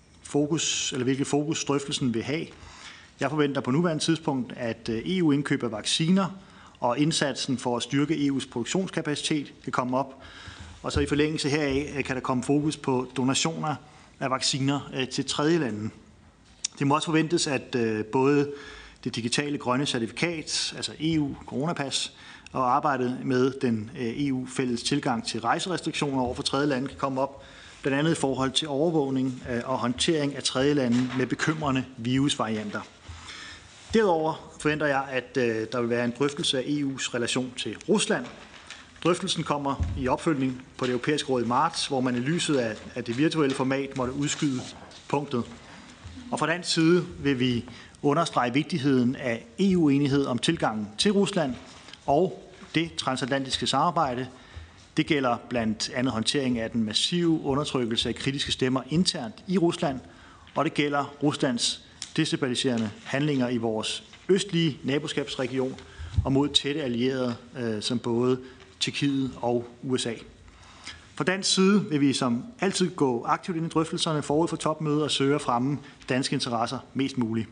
fokus drøftelsen vil have. Jeg forventer på nuværende tidspunkt, at EU indkøber vacciner og indsatsen for at styrke EU's produktionskapacitet kan komme op. Og så i forlængelse heraf kan der komme fokus på donationer af vacciner til tredje lande. Det må også forventes, at både det digitale grønne certifikat, altså EU-coronapas, og arbejdet med den EU-fælles tilgang til rejserestriktioner over for tredje lande kan komme op, blandt andet i forhold til overvågning og håndtering af tredje lande med bekymrende virusvarianter. Derudover forventer jeg, at der vil være en drøftelse af EU's relation til Rusland. Drøftelsen kommer i opfølgning på det europæiske råd i marts, hvor man i lyset af det virtuelle format måtte udskyde punktet. Og fra dansk side vil vi understrege vigtigheden af EU-enighed om tilgangen til Rusland og det transatlantiske samarbejde. Det gælder blandt andet håndtering af den massive undertrykkelse af kritiske stemmer internt i Rusland, og det gælder Ruslands destabiliserende handlinger i vores østlige naboskabsregion og mod tætte allierede som både Tjekkiet og USA. Fra dansk side vil vi som altid gå aktivt ind i drøftelserne forud for topmødet og søge at fremme danske interesser mest muligt.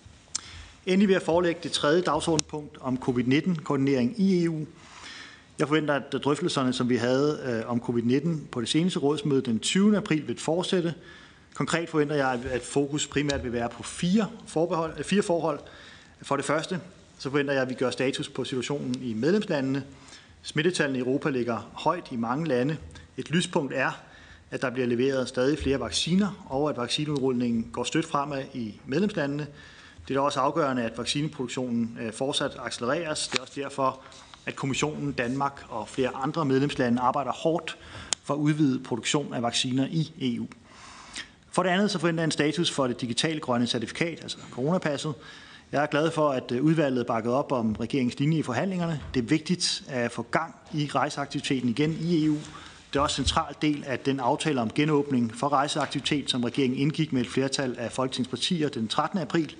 Endelig vil jeg forelægge det tredje dagsordenspunkt om covid-19-koordinering i EU. Jeg forventer, at drøftelserne, som vi havde om covid-19 på det seneste rådsmøde den 20. april, vil fortsætte. Konkret forventer jeg, at fokus primært vil være på fire forhold. For det første, så forventer jeg, at vi gør status på situationen i medlemslandene. Smittetallene i Europa ligger højt i mange lande. Et lyspunkt er, at der bliver leveret stadig flere vacciner, og at vaccineudrulningen går stødt fremad i medlemslandene. Det er også afgørende, at vaccineproduktionen fortsat accelereres. Det er også derfor, at Kommissionen, Danmark og flere andre medlemslande arbejder hårdt for at udvide produktion af vacciner i EU. For det andet så forventer jeg en status for det digitale grønne certifikat, altså coronapasset. Jeg er glad for, at udvalget bakkede op om regeringens linje i forhandlingerne. Det er vigtigt at få gang i rejseaktiviteten igen i EU. Det er også en central del af den aftale om genåbning for rejseaktivitet, som regeringen indgik med et flertal af Folketingets partier den 13. april.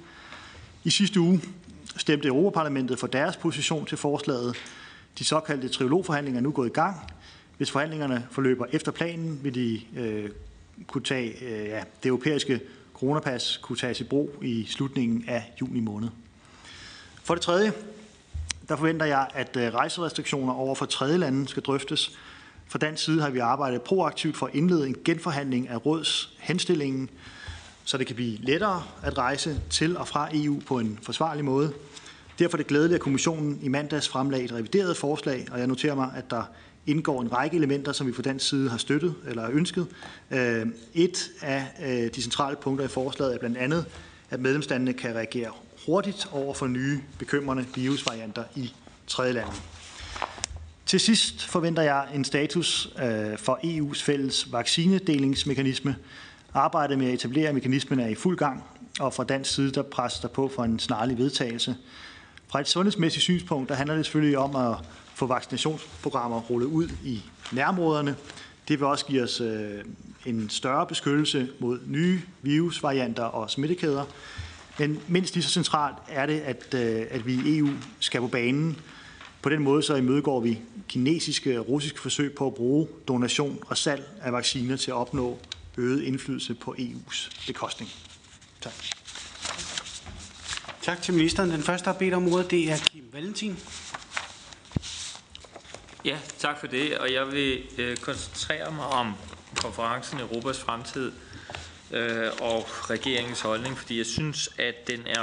I sidste uge stemte Europaparlamentet for deres position til forslaget. De såkaldte trilogforhandlinger er nu gået i gang. Hvis forhandlingerne forløber efter planen, vil de det europæiske coronapas kunne tages i brug i slutningen af juni måned. For det tredje, der forventer jeg, at rejserestriktioner over for tredje lande skal drøftes. Fra dansk side har vi arbejdet proaktivt for at indlede en genforhandling af rådshenstillingen, så det kan blive lettere at rejse til og fra EU på en forsvarlig måde. Derfor er det glædeligt, at Kommissionen i mandags fremlagde et revideret forslag, og jeg noterer mig, at der indgår en række elementer, som vi fra dansk side har støttet eller ønsket. Et af de centrale punkter i forslaget er blandt andet, at medlemslandene kan reagere hurtigt over for nye bekymrende virusvarianter i tredje lande. Til sidst forventer jeg en status for EU's fælles vaccinedelingsmekanisme. Arbejdet med at etablere mekanismen er i fuld gang, og fra dansk side der presser der på for en snarlig vedtagelse. Fra et sundhedsmæssigt synspunkt der handler det selvfølgelig om at få vaccinationsprogrammer rullet ud i nærområderne. Det vil også give os en større beskyttelse mod nye virusvarianter og smittekæder. Men mindst lige så centralt er det, at vi i EU skal på banen. På den måde så imødegår vi kinesiske og russiske forsøg på at bruge donation og salg af vacciner til at opnå øget indflydelse på EU's bekostning. Tak. Tak til ministeren. Den første, der har bedt om ordet, det er Kim Valentin. Ja, tak for det. Og jeg vil koncentrere mig om konferencen Europas fremtid og regeringens holdning, fordi jeg synes, at den er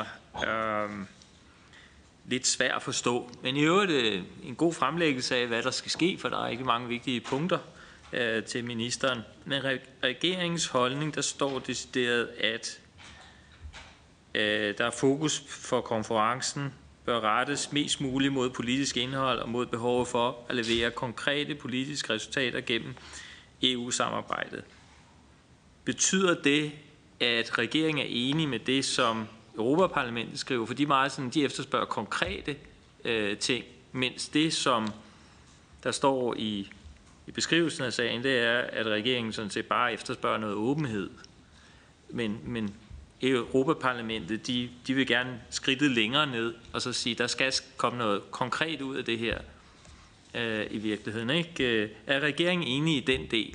lidt svær at forstå. Men i øvrigt en god fremlæggelse af, hvad der skal ske, for der er ikke mange vigtige punkter til ministeren. Men regeringens holdning, der står decideret, at der er fokus for konferencen, bør rettes mest muligt mod politisk indhold og mod behovet for at levere konkrete politiske resultater gennem EU-samarbejdet. Betyder det, at regeringen er enig med det, som Europaparlamentet skriver? For de efterspørger konkrete ting, mens det, som der står i beskrivelsen af sagen, det er, at regeringen sådan set bare efterspørger noget åbenhed. Men Europaparlamentet, de vil gerne skridtet længere ned og så sige, der skal komme noget konkret ud af det her i virkeligheden. Ikke? Er regeringen enig i den del?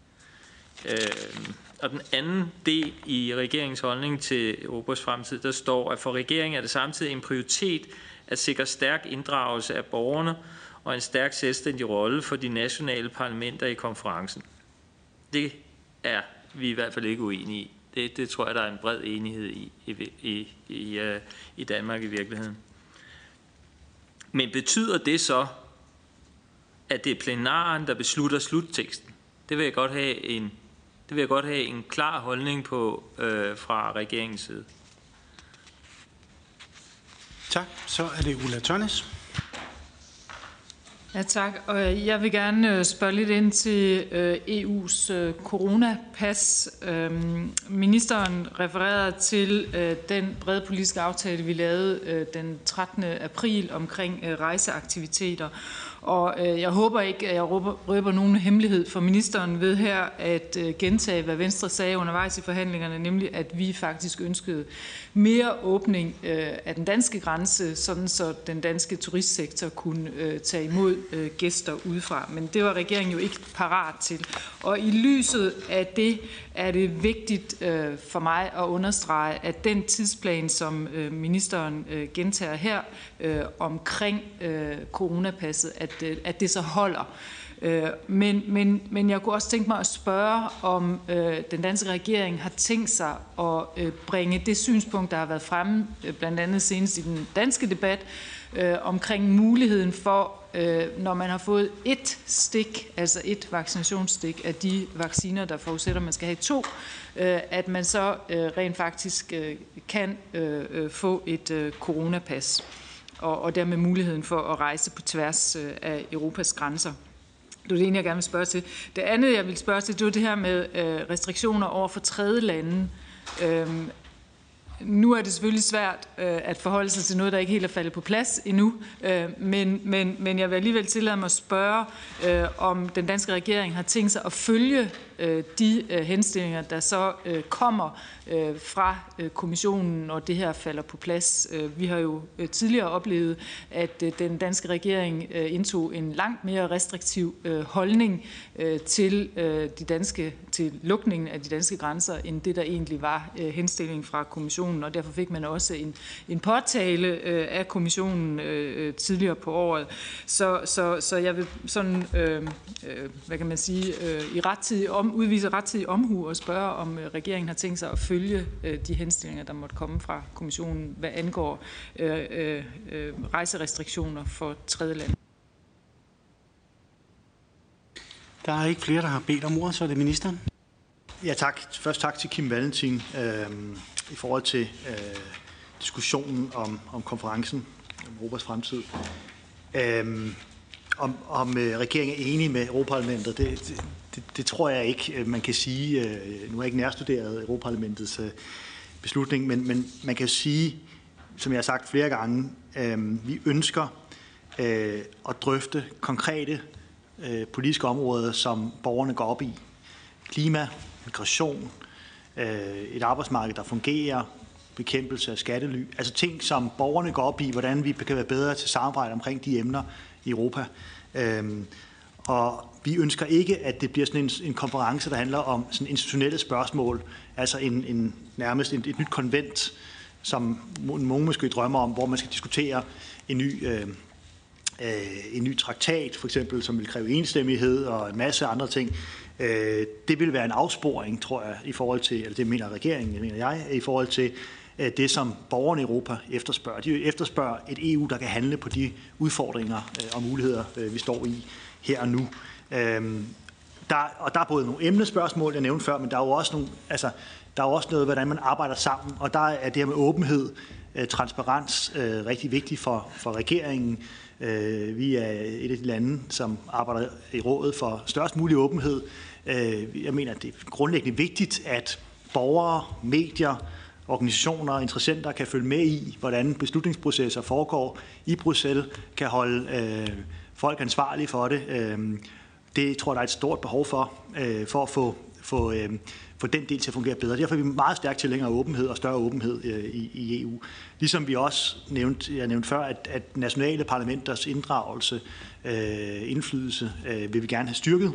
Og den anden del i regeringens holdning til Europas fremtid, der står, at for regeringen er det samtidig en prioritet at sikre stærk inddragelse af borgerne og en stærk selvstændig rolle for de nationale parlamenter i konferencen. Det er vi i hvert fald ikke uenige i. Det tror jeg, der er en bred enighed i Danmark i virkeligheden. Men betyder det så, at det er plenaren, der beslutter slutteksten? Det vil jeg godt have en klar holdning på fra regeringens side. Tak. Så er det Ulla Tørnæs. Ja, tak. Og jeg vil gerne spørge lidt ind til EU's coronapas. Ministeren refererede til den brede politiske aftale, vi lavede den 13. april omkring rejseaktiviteter. Og jeg håber ikke, at jeg røber nogen hemmelighed for ministeren ved her at gentage, hvad Venstre sagde undervejs i forhandlingerne, nemlig at vi faktisk ønskede mere åbning af den danske grænse, sådan så den danske turistsektor kunne tage imod gæster udefra. Men det var regeringen jo ikke parat til. Og i lyset af det er det vigtigt for mig at understrege, at den tidsplan, som ministeren gentager her omkring coronapasset, at det så holder. Men jeg kunne også tænke mig at spørge, om den danske regering har tænkt sig at bringe det synspunkt, der har været fremme, blandt andet senest i den danske debat, omkring muligheden for, når man har fået et stik, altså et vaccinationsstik af de vacciner, der forudsætter, at man skal have 2, at man så rent faktisk kan få et coronapas, og dermed muligheden for at rejse på tværs af Europas grænser. Det er det ene, jeg gerne vil spørge til. Det andet, jeg vil spørge til, det var det her med restriktioner over for tredje lande. Nu er det selvfølgelig svært at forholde sig til noget, der ikke helt er faldet på plads endnu, men jeg vil alligevel tillade mig at spørge, om den danske regering har tænkt sig at følge de henstillinger, der så kommer fra kommissionen, når det her falder på plads. Vi har jo tidligere oplevet, at den danske regering indtog en langt mere restriktiv holdning til lukningen af de danske grænser, end det, der egentlig var henstillingen fra kommissionen, og derfor fik man også en påtale af kommissionen tidligere på året. Så jeg vil sådan, hvad kan man sige, udvise rettidig omhu og spørge, om regeringen har tænkt sig at følge de henstillinger, der måtte komme fra kommissionen, hvad angår rejserestriktioner for tredje land. Der er ikke flere, der har bedt om ordet, så er det ministeren. Ja, tak. Først tak til Kim Valentin i forhold til diskussionen om konferencen om Europas fremtid. Om regeringen er enig med Europaparlamentet, det tror jeg ikke, man kan sige. Nu har jeg ikke nærstuderet Europaparlamentets beslutning, men man kan sige, som jeg har sagt flere gange, vi ønsker at drøfte konkrete politiske områder, som borgerne går op i. Klima, migration, et arbejdsmarked, der fungerer, bekæmpelse af skattely. Altså ting, som borgerne går op i, hvordan vi kan være bedre til samarbejde omkring de emner i Europa. Og vi ønsker ikke, at det bliver sådan en konference, der handler om sådan institutionelle spørgsmål, altså nærmest et nyt konvent, som nogen måske drømmer om, hvor man skal diskutere en ny traktat, for eksempel, som vil kræve enstemmighed og en masse andre ting. Det vil være en afsporing, tror jeg, i forhold til, eller det mener regeringen, det mener jeg, i forhold til det, som borgerne i Europa efterspørger. De efterspørger et EU, der kan handle på de udfordringer og muligheder, vi står i her og nu. Der er både nogle emnespørgsmål, jeg nævnte før, men der er jo også noget, hvordan man arbejder sammen, og der er det her med åbenhed, transparens rigtig vigtigt for regeringen. Vi er et af de lande, som arbejder i rådet for størst mulig åbenhed. Jeg mener, at det er grundlæggende vigtigt, at borgere, medier, organisationer og interessenter kan følge med i, hvordan beslutningsprocesser foregår i Bruxelles, kan holde folk ansvarlige for det. Det tror jeg, der er et stort behov for at få den del til at fungere bedre. Derfor er vi meget stærkt tilhængere af åbenhed og større åbenhed i EU. Ligesom vi også jeg nævnte før, at nationale parlamenters inddragelse, indflydelse, vil vi gerne have styrket.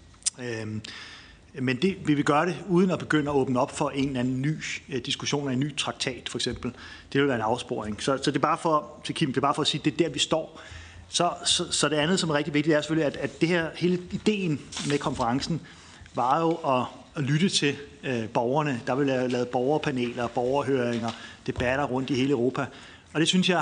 Men det vil vi gøre det uden at begynde at åbne op for en eller anden ny diskussion af en ny traktat, for eksempel. Det vil være en afsporing. Så det er bare for, til Kim, det er bare for at sige, at det er der, vi står. Så det andet, som er rigtig vigtigt, er selvfølgelig, at det her, hele ideen med konferencen var jo at lytte til borgerne. Der vil være lavet borgerpaneler, borgerhøringer, debatter rundt i hele Europa. Og det synes jeg,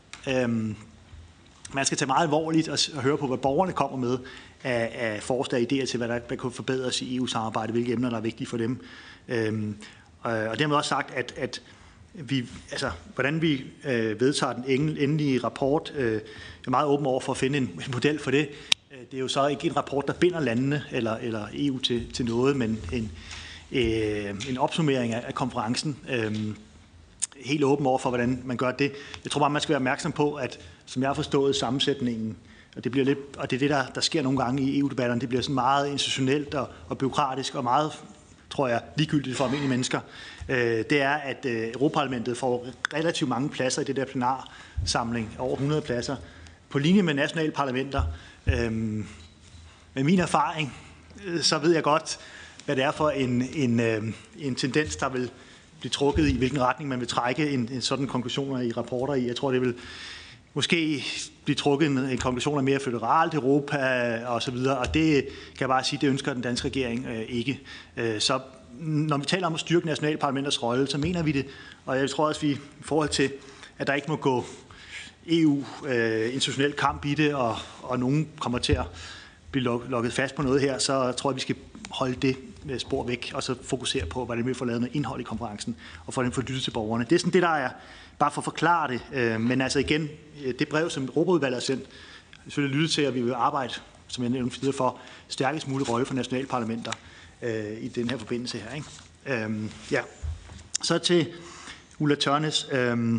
man skal tage meget alvorligt og høre på, hvad borgerne kommer med af forslag og idéer til, hvad der kan forbedres i EU-samarbejdet, hvilke emner, der er vigtige for dem. Og dermed også sagt, at hvordan vi vedtager den endelige rapport, er meget åben over for at finde en model for det. Det er jo så ikke en rapport, der binder landene eller EU til noget, men en opsummering af konferencen. Helt åben over for, hvordan man gør det. Jeg tror bare, man skal være opmærksom på, at som jeg har forstået sammensætningen, og det er det, der sker nogle gange i EU-debatterne, det bliver sådan meget institutionelt og bureaukratisk og meget, tror jeg, ligegyldigt for almindelige mennesker. Det er, at Europaparlamentet får relativt mange pladser i det der plenarsamling, over 100 pladser, på linje med nationale parlamenter. Med min erfaring, så ved jeg godt, hvad det er for en tendens, der vil blive trukket i, hvilken retning man vil trække en sådan konklusioner i rapporter i. Jeg tror, det vil måske blive trukket en konklusion af mere føderalt Europa og så videre, og det kan jeg bare sige, det ønsker den danske regering ikke. Så når vi taler om at styrke nationalparlamenters rolle, så mener vi det, og jeg tror også, vi i forhold til, at der ikke må gå EU-institutionel kamp i det, og nogen kommer til at blive lukket fast på noget her, så tror jeg, vi skal holde det spor væk, og så fokusere på, hvordan vi får lavet noget indhold i konferencen, og få lyttet til borgerne. Det er sådan det, der er, bare for at forklare det, men altså igen, det brev, som Europaudvalget har sendt, selvfølgelig lyttet til, at vi vil arbejde, som jeg nævnte videre, for stærkest mulig rolle for nationalparlamenter i den her forbindelse her. Ikke? Ja. Så til Ulla Tørnæs.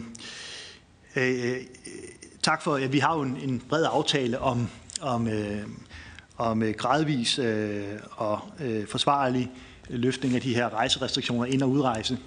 Tak for, at vi har jo en bred aftale om gradvis og forsvarlig løftning af de her rejserestriktioner ind- og udrejse.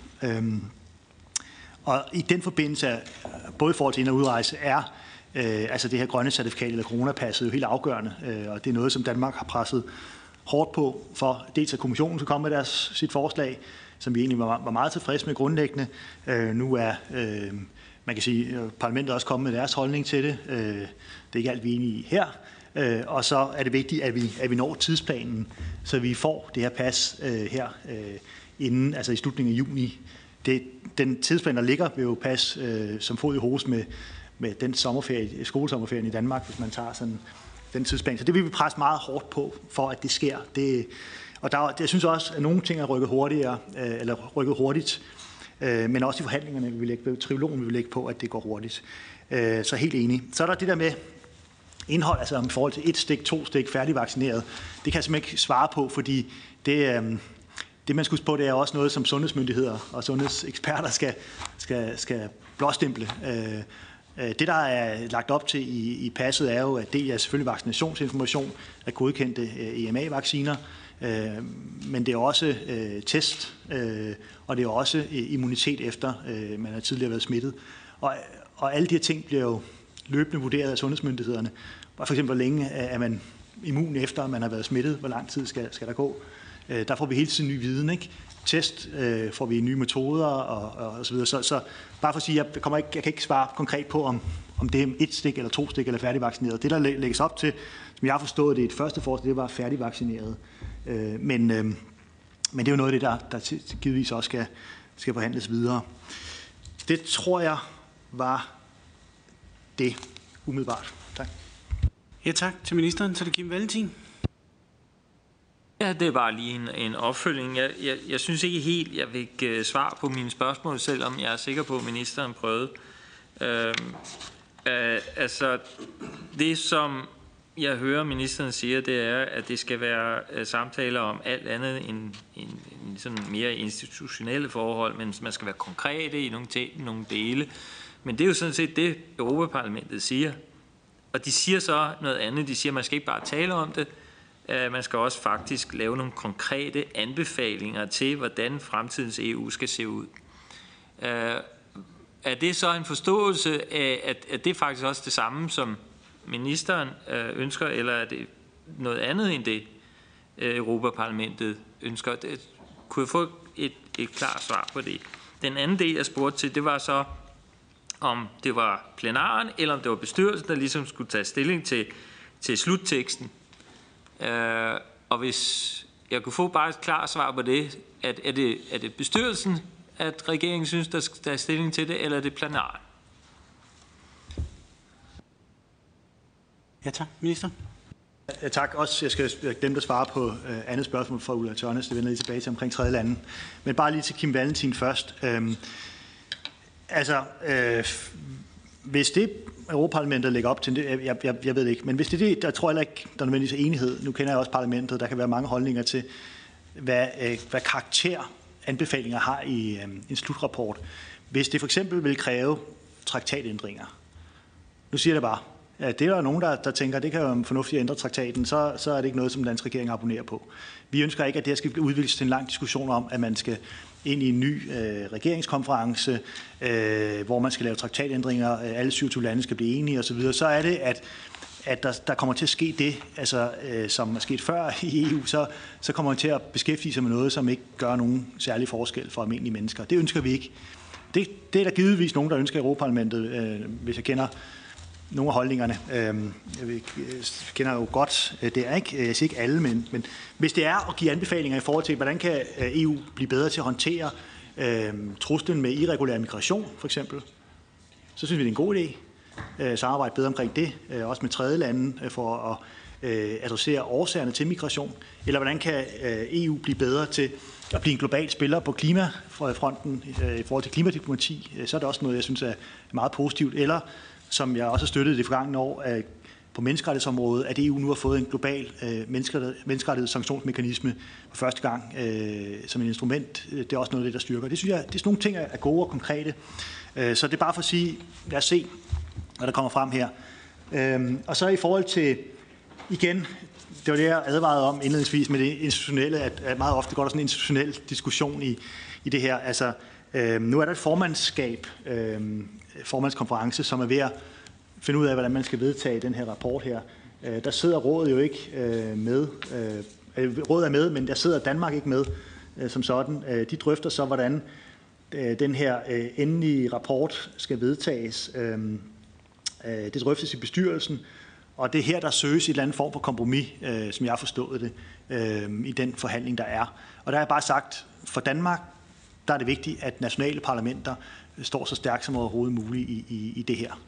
Og i den forbindelse, både i forhold til ind- og udrejse, er altså det her grønne certifikat eller coronapasset jo helt afgørende, og det er noget, som Danmark har presset hårdt på for dels at kommissionen skal komme med sit forslag, som vi egentlig var meget tilfredse med grundlæggende. Nu er man kan sige, parlamentet også kommet med deres holdning til det. Det er ikke alt, vi er enige i her. Og så er det vigtigt, at vi når tidsplanen, så vi får det her pas her inden, altså i slutningen af juni. Den tidsplan, der ligger, vil jo passe som fod i hose med den skolesommerferien i Danmark, hvis man tager sådan den tidsplan. Så det vil vi presse meget hårdt på, for at det sker. Jeg synes også, at nogle ting er rykket hurtigt, men også i forhandlingerne, trilogen vil lægge på, at det går hurtigt. Så helt enig. Så er der det der med indhold, altså i forhold til 1 stik, 2 stik, færdigvaccineret. Det kan jeg simpelthen ikke svare på, fordi det man skal huske på, det er også noget, som sundhedsmyndigheder og sundhedseksperter skal blåstemple. Det, der er lagt op til i passet, er jo, at det er selvfølgelig vaccinationsinformation af godkendte EMA-vacciner, men det er også test, og det er også immunitet efter, man har tidligere været smittet. Og alle de her ting bliver jo løbende vurderet af sundhedsmyndighederne. For eksempel, hvor længe er man immun efter, at man har været smittet? Hvor lang tid skal der gå? Der får vi hele tiden ny viden, ikke? Test får vi nye metoder og så videre. Så bare for at sige, jeg kan ikke svare konkret på, om det er 1 stik eller 2 stik eller færdigvaccineret. Det, der lægges op til, som jeg har forstået det, et første forslag, det var færdigvaccineret. Men det er jo noget af det, der givetvis også skal forhandles videre. Det tror jeg var det umiddelbart. Tak. Ja, tak til ministeren. Så er det Kim Valentin. Ja, det er bare lige en opfølging. Jeg synes ikke helt, jeg fik svar på mine spørgsmål, selvom jeg er sikker på, at ministeren prøvede. Altså, det som jeg hører ministeren siger, det er, at det skal være samtaler om alt andet end sådan mere institutionelle forhold, men man skal være konkrete i nogle dele. Men det er jo sådan set det, Europaparlamentet siger. Og de siger så noget andet. De siger, at man skal ikke bare tale om det. Man skal også faktisk lave nogle konkrete anbefalinger til, hvordan fremtidens EU skal se ud. Er det så en forståelse af, at det er faktisk også det samme, som ministeren ønsker, eller er det noget andet end det, Europaparlamentet ønsker? Kunne jeg få et klart svar på det? Den anden del, jeg spurgte til, det var så, om det var plenaren, eller om det var bestyrelsen, der ligesom skulle tage stilling til slutteksten. Og hvis jeg kunne få bare et klart svar på det. Er det bestyrelsen, at regeringen synes, der er stilling til det, eller er det plenaren? Ja, tak. Minister. Ja, tak. Også, jeg skal glemme at svare på andet spørgsmål fra Ulla Tørnæs. Det vender lige tilbage til omkring tredje lande. Men bare lige til Kim Valentin først. Hvis det Europaparlamentet lægger op til, jeg ved det ikke, men hvis det er det, der tror jeg ikke, der er nødvendigvis enighed. Nu kender jeg også parlamentet, der kan være mange holdninger til, hvad karakter anbefalinger har i en slutrapport. Hvis det for eksempel vil kræve traktatændringer, nu siger jeg det bare, ja, det er der nogen, der tænker, at det kan være fornuftigt at ændre traktaten, så er det ikke noget, som den danske regering abonnerer på. Vi ønsker ikke, at det her skal udvikles til en lang diskussion om, at man skal ind i en ny regeringskonference, hvor man skal lave traktatændringer, alle 27 lande skal blive enige osv. Så er det, at der kommer til at ske det, altså, som er sket før i EU, så kommer man til at beskæftige sig med noget, som ikke gør nogen særlig forskel for almindelige mennesker. Det ønsker vi ikke. Det er der givetvis nogen, der ønsker i Europaparlamentet, hvis jeg kender nogle af holdningerne. Jeg kender jo godt det er ikke. Jeg siger ikke alle, men hvis det er at give anbefalinger i forhold til, hvordan kan EU blive bedre til at håndtere truslen med irregulær migration, for eksempel, så synes vi, det er en god idé. Samarbejde bedre omkring det, også med tredje lande, for at adressere årsagerne til migration. Eller hvordan kan EU blive bedre til at blive en global spiller på klimafronten i forhold til klimadiplomati, så er det også noget, jeg synes er meget positivt. Eller som jeg også har støttet det forgangne år på menneskerettighedsområdet, at EU nu har fået en global menneskerettighedssanktionsmekanisme for første gang som et instrument. Det er også noget af det, der styrker. Det synes jeg, det er sådan nogle ting, er gode og konkrete. Så det er bare for at sige, lad os se, hvad der kommer frem her. Og så i forhold til, igen, det var det, jeg advarede om indledningsvis med det institutionelle, at meget ofte går der sådan en institutionel diskussion i det her. Altså, nu er der et formandskonference, som er ved at finde ud af, hvordan man skal vedtage den her rapport her. Der sidder rådet jo ikke med. Rådet er med, men der sidder Danmark ikke med som sådan. De drøfter så, hvordan den her endelige rapport skal vedtages. Det drøftes i bestyrelsen, og det er her, der søges et eller andet form for kompromis, som jeg har forstået det, i den forhandling, der er. Og der har jeg bare sagt, for Danmark, der er det vigtigt, at nationale parlamenter står så stærkt som overhovedet muligt i det her.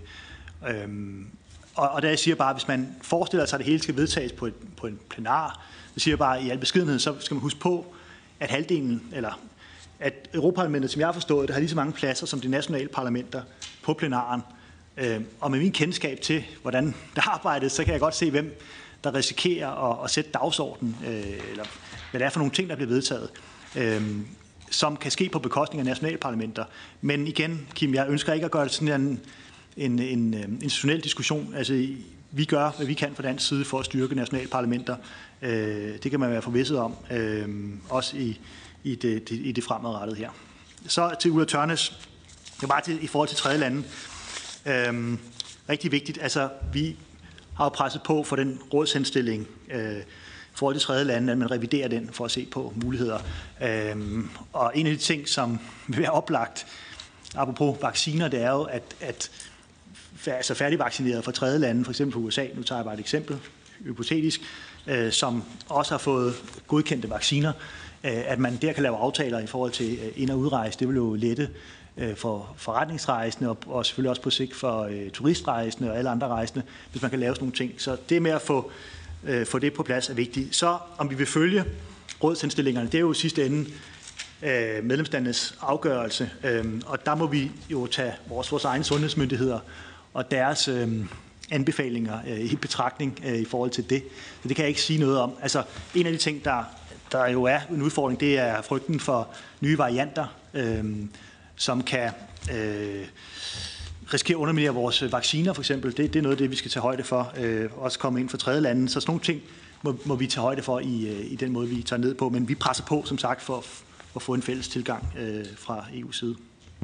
Og der jeg siger bare, hvis man forestiller sig, at det hele skal vedtages på en plenar, så siger jeg bare, i al beskedenhed, så skal man huske på, at halvdelen, eller at Europaparlamentet, som jeg har forstået, det har lige så mange pladser som de nationale parlamenter på plenaren. Og med min kendskab til, hvordan der arbejdes, så kan jeg godt se, hvem der risikerer at sætte dagsordenen, eller hvad det er for nogle ting, der bliver vedtaget, som kan ske på bekostning af nationale parlamenter. Men igen, Kim, jeg ønsker ikke at gøre det sådan en institutionel diskussion. Altså, vi gør, hvad vi kan fra dansk side for at styrke nationale parlamenter. Det kan man være forvisset om, også i det fremadrettede her. Så til Ulla Tørnæs, det var bare i forhold til tredje lande. Rigtig vigtigt. Altså, vi har jo presset på for den rådshenstilling for de tredje lande, at man reviderer den for at se på muligheder. Og en af de ting, som vil være oplagt, apropos vacciner, det er jo, at altså færdigvaccinerede fra tredje lande, for eksempel fra USA, nu tager jeg bare et eksempel, hypotetisk, som også har fået godkendte vacciner, at man der kan lave aftaler i forhold til ind- og udrejse. Det vil jo lette for forretningsrejsende og selvfølgelig også på sigt for turistrejsende og alle andre rejsende, hvis man kan lave sådan nogle ting. Så det med at få det på plads er vigtigt. Så om vi vil følge rådsindstillingerne, det er jo i sidste ende medlemslandenes afgørelse, og der må vi jo tage vores egne sundhedsmyndigheder og deres anbefalinger i betragtning i forhold til det. Så det kan jeg ikke sige noget om. Altså, en af de ting, der jo er en udfordring, det er frygten for nye varianter, som kan risikere at underminere vores vacciner, for eksempel. Det er noget af det, vi skal tage højde for, også komme ind fra tredje lande. Så sådan nogle ting må vi tage højde for i den måde, vi tager ned på. Men vi presser på, som sagt, for at få en fælles tilgang fra EU's side.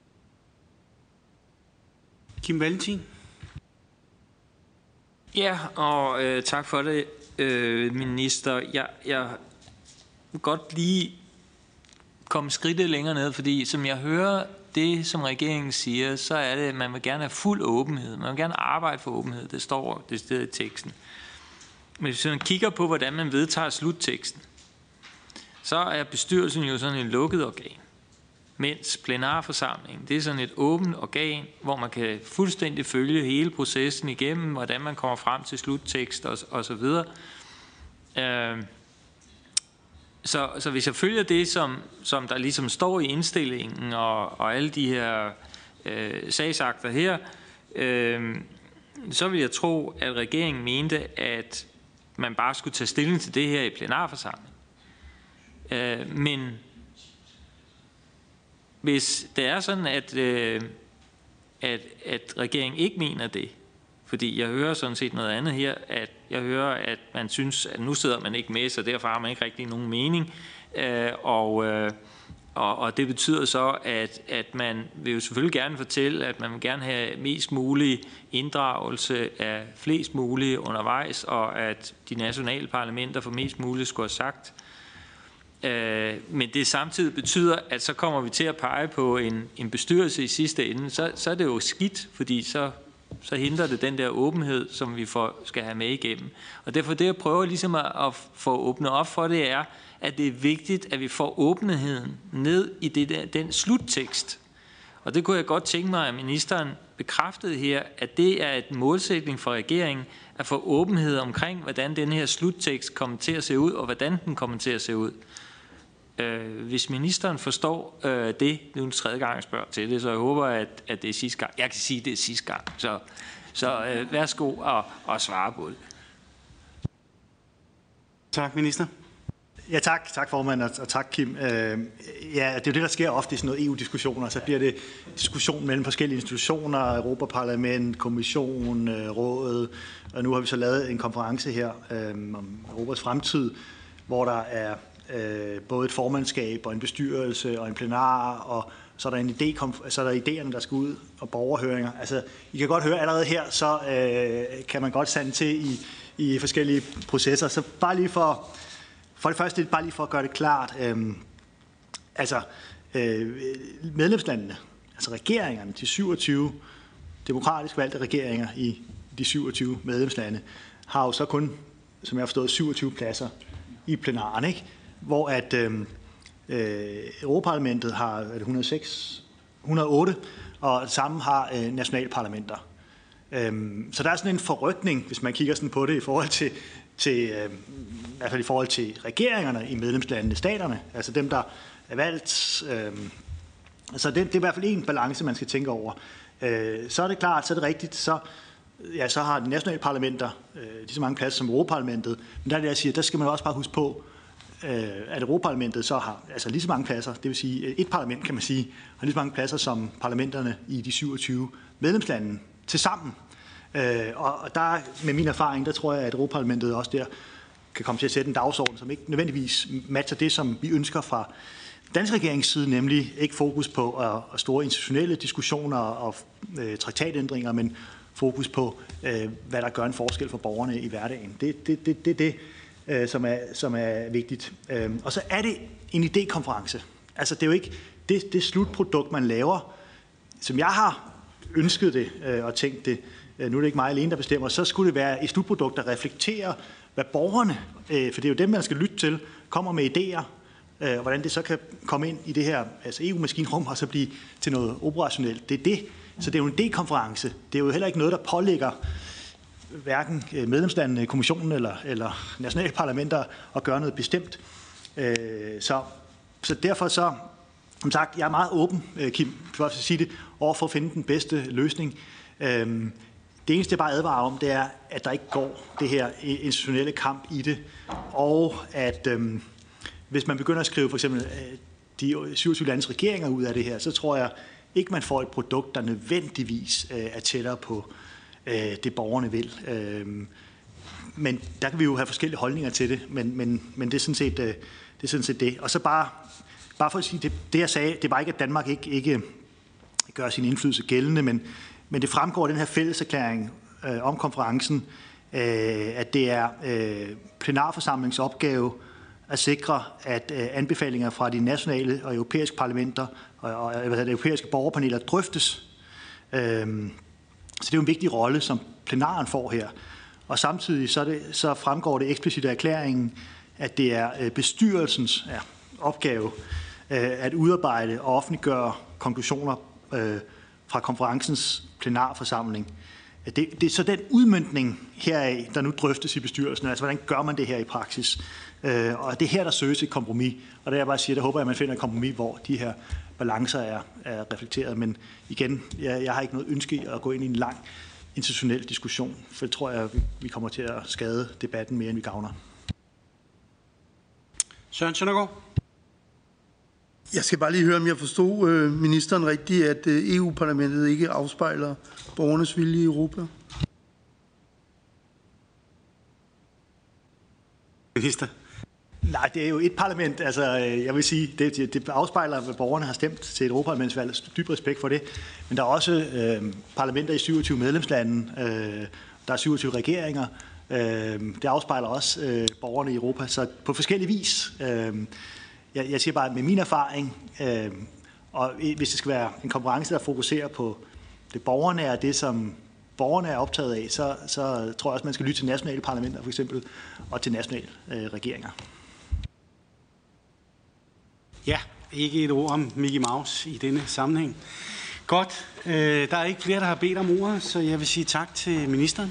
Kim Valentin. Ja, og tak for det, minister. Jeg vil godt lige komme skridtet længere ned, fordi som jeg hører det, som regeringen siger, så er det, at man vil gerne have fuld åbenhed. Man vil gerne arbejde for åbenhed. Det står det sted i teksten. Men hvis man kigger på, hvordan man vedtager slutteksten, så er bestyrelsen jo sådan en lukket organ. Mens plenarforsamlingen, det er sådan et åbent organ, hvor man kan fuldstændig følge hele processen igennem, hvordan man kommer frem til sluttekst og så videre. Så hvis jeg følger det, som der ligesom står i indstillingen og alle de her sagsakter her, så vil jeg tro, at regeringen mente, at man bare skulle tage stilling til det her i plenarforsamling. Men hvis det er sådan, at regeringen ikke mener det, fordi jeg hører sådan set noget andet her, at jeg hører, at man synes, at nu sidder man ikke med, så derfor har man ikke rigtig nogen mening, og det betyder så, at man vil jo selvfølgelig gerne fortælle, at man vil gerne have mest mulig inddragelse af flest mulige undervejs, og at de nationale parlamenter for mest muligt skulle have sagt. Men det samtidig betyder, at så kommer vi til at pege på en bestyrelse i sidste ende, så er det jo skidt, fordi så hindrer det den der åbenhed, som vi skal have med igennem. Og derfor det, jeg prøver ligesom at få åbnet op for, det er, at det er vigtigt, at vi får åbenheden ned i den sluttekst. Og det kunne jeg godt tænke mig, at ministeren bekræftede her, at det er et målsætning for regeringen, at få åbenhed omkring, hvordan den her sluttekst kommer til at se ud, og hvordan den kommer til at se ud. Hvis ministeren forstår det, det er jo 3. gang, jeg spørger til det, så jeg håber, at det er sidste gang. Jeg kan sige, at det er sidste gang, så værsgo og svare på det. Tak, minister. Ja, tak formand, og tak Kim. Ja, det er jo det, der sker ofte i sådan noget EU-diskussioner. Så bliver det diskussion mellem forskellige institutioner, Europaparlament, Kommission, Rådet, og nu har vi så lavet en konference her om Europas fremtid, hvor der er både et formandskab og en bestyrelse og en plenar, og så er der idéerne, der skal ud, og borgerhøringer. Altså, I kan godt høre allerede her, så kan man godt sande til i forskellige processer. Så bare lige for det første, bare lige for at gøre det klart, medlemslandene, altså regeringerne, de 27 demokratisk valgte regeringer i de 27 medlemslande, har jo så kun, som jeg har forstået, 27 pladser i plenaren, ikke? Hvor at Europaparlamentet har 108, og sammen har nationalparlamenter. Så der er sådan en forrykning, hvis man kigger sådan på det, i forhold til regeringerne i medlemslandene, staterne, altså dem, der er valgt. Så det er i hvert fald en balance, man skal tænke over. Så er det klart, så er det rigtigt, så har de nationale parlamenter lige så mange pladser som Europaparlamentet, men der er det, jeg siger, der skal man også bare huske på, at Europaparlamentet så har altså lige så mange pladser, det vil sige et parlament, kan man sige, har lige så mange pladser som parlamenterne i de 27 medlemslande til sammen. Og der, med min erfaring, der tror jeg, at Europaparlamentet også der kan komme til at sætte en dagsorden, som ikke nødvendigvis matcher det, som vi ønsker fra dansk regerings side, nemlig ikke fokus på store institutionelle diskussioner og traktatændringer, men fokus på, hvad der gør en forskel for borgerne i hverdagen. Det er det, som er vigtigt. Og så er det en idékonference. Altså, det er jo ikke det slutprodukt, man laver, som jeg har ønsket det og tænkt det. Nu er det ikke mig alene, der bestemmer. Så skulle det være et slutprodukt, der reflekterer, hvad borgerne, for det er jo dem, man skal lytte til, kommer med idéer, og hvordan det så kan komme ind i det her altså EU-maskinrum og så blive til noget operationelt. Det er det. Så det er jo en idékonference. Det er jo heller ikke noget, der pålægger hverken medlemslandene, kommissionen eller nationale parlamenter at gøre noget bestemt. Så derfor så, som sagt, jeg er meget åben, Kim, for at sige det, over for at finde den bedste løsning. Det eneste, jeg bare advarer om, det er, at der ikke går det her institutionelle kamp i det, og at hvis man begynder at skrive for eksempel de 27 landes regeringer ud af det her, så tror jeg ikke, man får et produkt, der nødvendigvis er tættere på det, borgerne vil. Men der kan vi jo have forskellige holdninger til det, men det er sådan set det. Og så bare for at sige, det jeg sagde, det var ikke, at Danmark ikke gør sin indflydelse gældende, men det fremgår af den her fælleserklæring om konferencen, at det er plenarforsamlingens opgave at sikre, at anbefalinger fra de nationale og europæiske parlamenter og europæiske borgerpaneler drøftes. Så det er jo en vigtig rolle, som plenaren får her. Og samtidig så fremgår det eksplicit af erklæringen, at det er bestyrelsens, opgave at udarbejde og offentliggøre konklusioner fra konferencens plenarforsamling. Det er så den udmøntning heraf, der nu drøftes i bestyrelsen. Altså, hvordan gør man det her i praksis? Og det er her, der søges et kompromis. Og det jeg bare siger, der håber jeg, at man finder et kompromis, hvor de her balancer er reflekteret. Men igen, jeg har ikke noget ønske i at gå ind i en lang institutionel diskussion, for det tror jeg, vi kommer til at skade debatten mere, end vi gavner. Søren Søndergaard. Jeg skal bare lige høre, om jeg forstod ministeren rigtigt, at EU-parlamentet ikke afspejler borgernes vilje i Europa. Minister. Nej, det er jo et parlament. Altså, jeg vil sige, det afspejler, hvad borgerne har stemt til et europaparlamentsvalg. Dyb respekt for det. Men der er også parlamenter i 27 medlemslande. Der er 27 regeringer. Det afspejler også borgerne i Europa. Så på forskellige vis. Jeg siger bare, at med min erfaring, og hvis det skal være en konference, der fokuserer på det borgerne og det, som borgerne er optaget af, så tror jeg også, man skal lytte til nationale parlamenter for eksempel, og til nationale regeringer. Ja, ikke et ord om Mickey Mouse i denne sammenhæng. Godt. Der er ikke flere, der har bedt om ordet, så jeg vil sige tak til ministeren.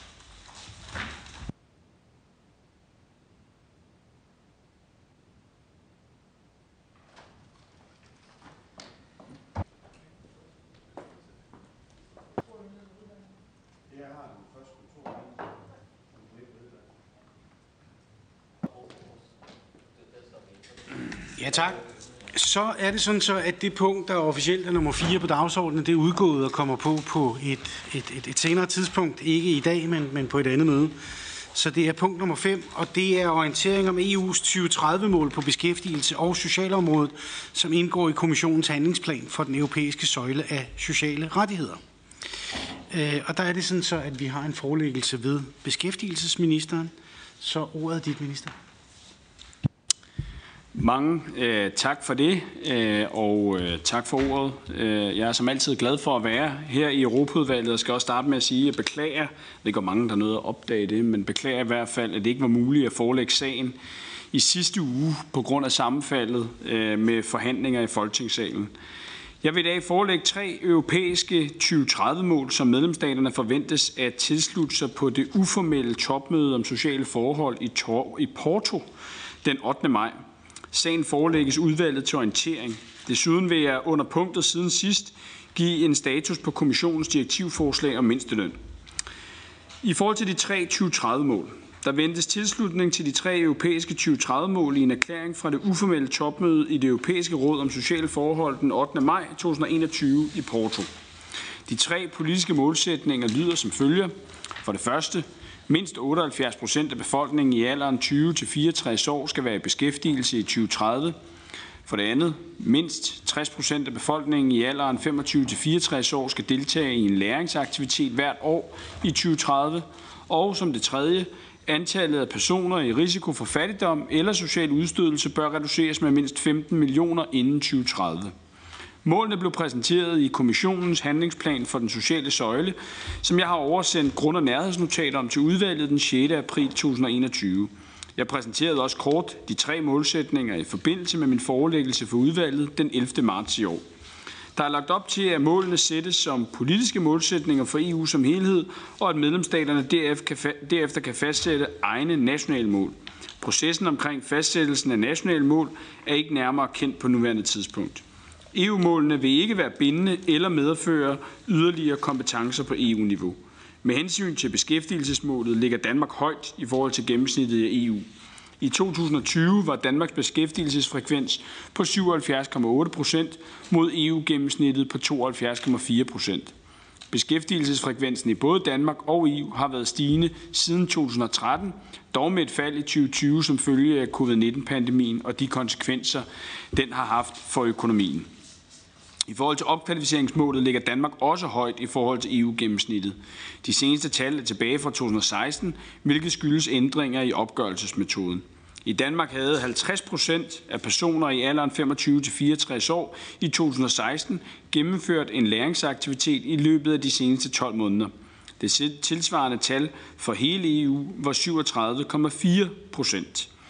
Ja, tak. Så er det sådan så, at det punkt, der officielt er nummer 4 på dagsordenen, det er udgået og kommer på et senere tidspunkt. Ikke i dag, men på et andet møde. Så det er punkt nummer 5, og det er orientering om EU's 2030-mål på beskæftigelse og socialområdet, som indgår i kommissionens handlingsplan for den europæiske søjle af sociale rettigheder. Og der er det sådan så, at vi har en forelæggelse ved beskæftigelsesministeren. Så ordet er dit, minister. Mange tak for det, og tak for ordet. Jeg er som altid glad for at være her i Europaudvalget, og skal også starte med at sige, at jeg beklager, det går mange, der nåede at opdage det, men beklager i hvert fald, at det ikke var muligt at forelægge sagen i sidste uge på grund af sammenfaldet med forhandlinger i Folketingssalen. Jeg vil i dag forelægge 3 europæiske 2030-mål, som medlemsstaterne forventes at tilslutte sig på det uformelle topmøde om sociale forhold i Porto den 8. maj. Sagen forelægges udvalget til orientering. Desuden vil jeg under punktet siden sidst give en status på kommissionens direktivforslag om mindsteløn. I forhold til de 3 2030-mål, der ventes tilslutning til de 3 europæiske 2030-mål i en erklæring fra det uformelle topmøde i det europæiske råd om sociale forhold den 8. maj 2021 i Porto. De 3 politiske målsætninger lyder som følger. For det første, mindst 78% af befolkningen i alderen 20-64 år skal være i beskæftigelse i 2030. For det andet, mindst 60% af befolkningen i alderen 25-64 år skal deltage i en læringsaktivitet hvert år i 2030. Og som det tredje, antallet af personer i risiko for fattigdom eller social udstødelse bør reduceres med mindst 15 millioner inden 2030. Målene blev præsenteret i kommissionens handlingsplan for den sociale søjle, som jeg har oversendt grund- og nærhedsnotat om til udvalget den 6. april 2021. Jeg præsenterede også kort de 3 målsætninger i forbindelse med min forelæggelse for udvalget den 11. marts i år. Der er lagt op til, at målene sættes som politiske målsætninger for EU som helhed, og at medlemsstaterne derefter kan fastsætte egne nationale mål. Processen omkring fastsættelsen af nationale mål er ikke nærmere kendt på nuværende tidspunkt. EU-målene vil ikke være bindende eller medføre yderligere kompetencer på EU-niveau. Med hensyn til beskæftigelsesmålet ligger Danmark højt i forhold til gennemsnittet i EU. I 2020 var Danmarks beskæftigelsesfrekvens på 77,8% mod EU-gennemsnittet på 72,4%. Beskæftigelsesfrekvensen i både Danmark og EU har været stigende siden 2013, dog med et fald i 2020 som følge af covid-19-pandemien og de konsekvenser, den har haft for økonomien. I forhold til opkvalificeringsmålet ligger Danmark også højt i forhold til EU-gennemsnittet. De seneste tal er tilbage fra 2016, hvilket skyldes ændringer i opgørelsesmetoden. I Danmark havde 50% af personer i alderen 25-64 år i 2016 gennemført en læringsaktivitet i løbet af de seneste 12 måneder. Det tilsvarende tal for hele EU var 37,4%.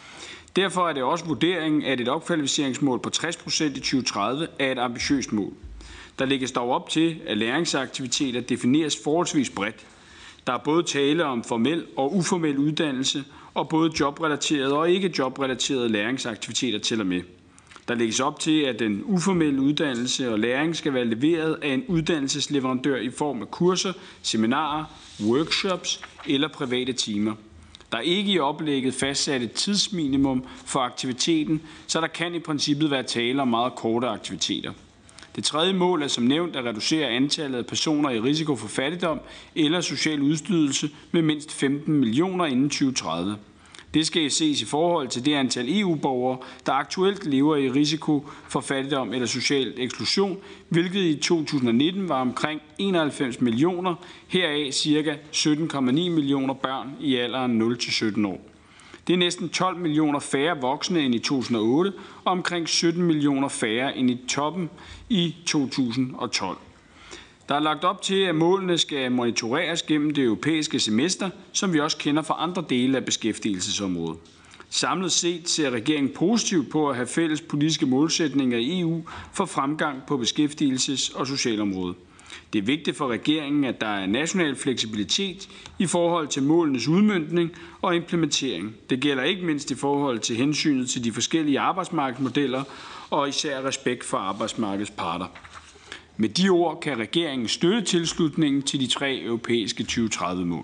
Derfor er det også vurderingen, at et opkvalificeringsmål på 60% i 2030 er et ambitiøst mål. Der lægges dog op til, at læringsaktiviteter defineres forholdsvis bredt. Der er både tale om formel og uformel uddannelse, og både jobrelaterede og ikke jobrelaterede læringsaktiviteter tæller med. Der lægges op til, at den uformelle uddannelse og læring skal være leveret af en uddannelsesleverandør i form af kurser, seminarer, workshops eller private timer. Der er ikke i oplægget fastsat et tidsminimum for aktiviteten, så der kan i princippet være tale om meget korte aktiviteter. Det tredje mål er som nævnt at reducere antallet af personer i risiko for fattigdom eller social udstødelse med mindst 15 millioner inden 2030. Det skal ses i forhold til det antal EU-borgere, der aktuelt lever i risiko for fattigdom eller social eksklusion, hvilket i 2019 var omkring 91 millioner, heraf ca. 17,9 millioner børn i alderen 0-17 år. Det er næsten 12 millioner færre voksne end i 2008, og omkring 17 millioner færre end i toppen i 2012. Der er lagt op til, at målene skal monitoreres gennem det europæiske semester, som vi også kender fra andre dele af beskæftigelsesområdet. Samlet set ser regeringen positivt på at have fælles politiske målsætninger i EU for fremgang på beskæftigelses- og socialområdet. Det er vigtigt for regeringen, at der er national fleksibilitet i forhold til målenes udmøntning og implementering. Det gælder ikke mindst i forhold til hensynet til de forskellige arbejdsmarkedsmodeller og især respekt for arbejdsmarkedets parter. Med de ord kan regeringen støtte tilslutningen til de 3 europæiske 2030-mål.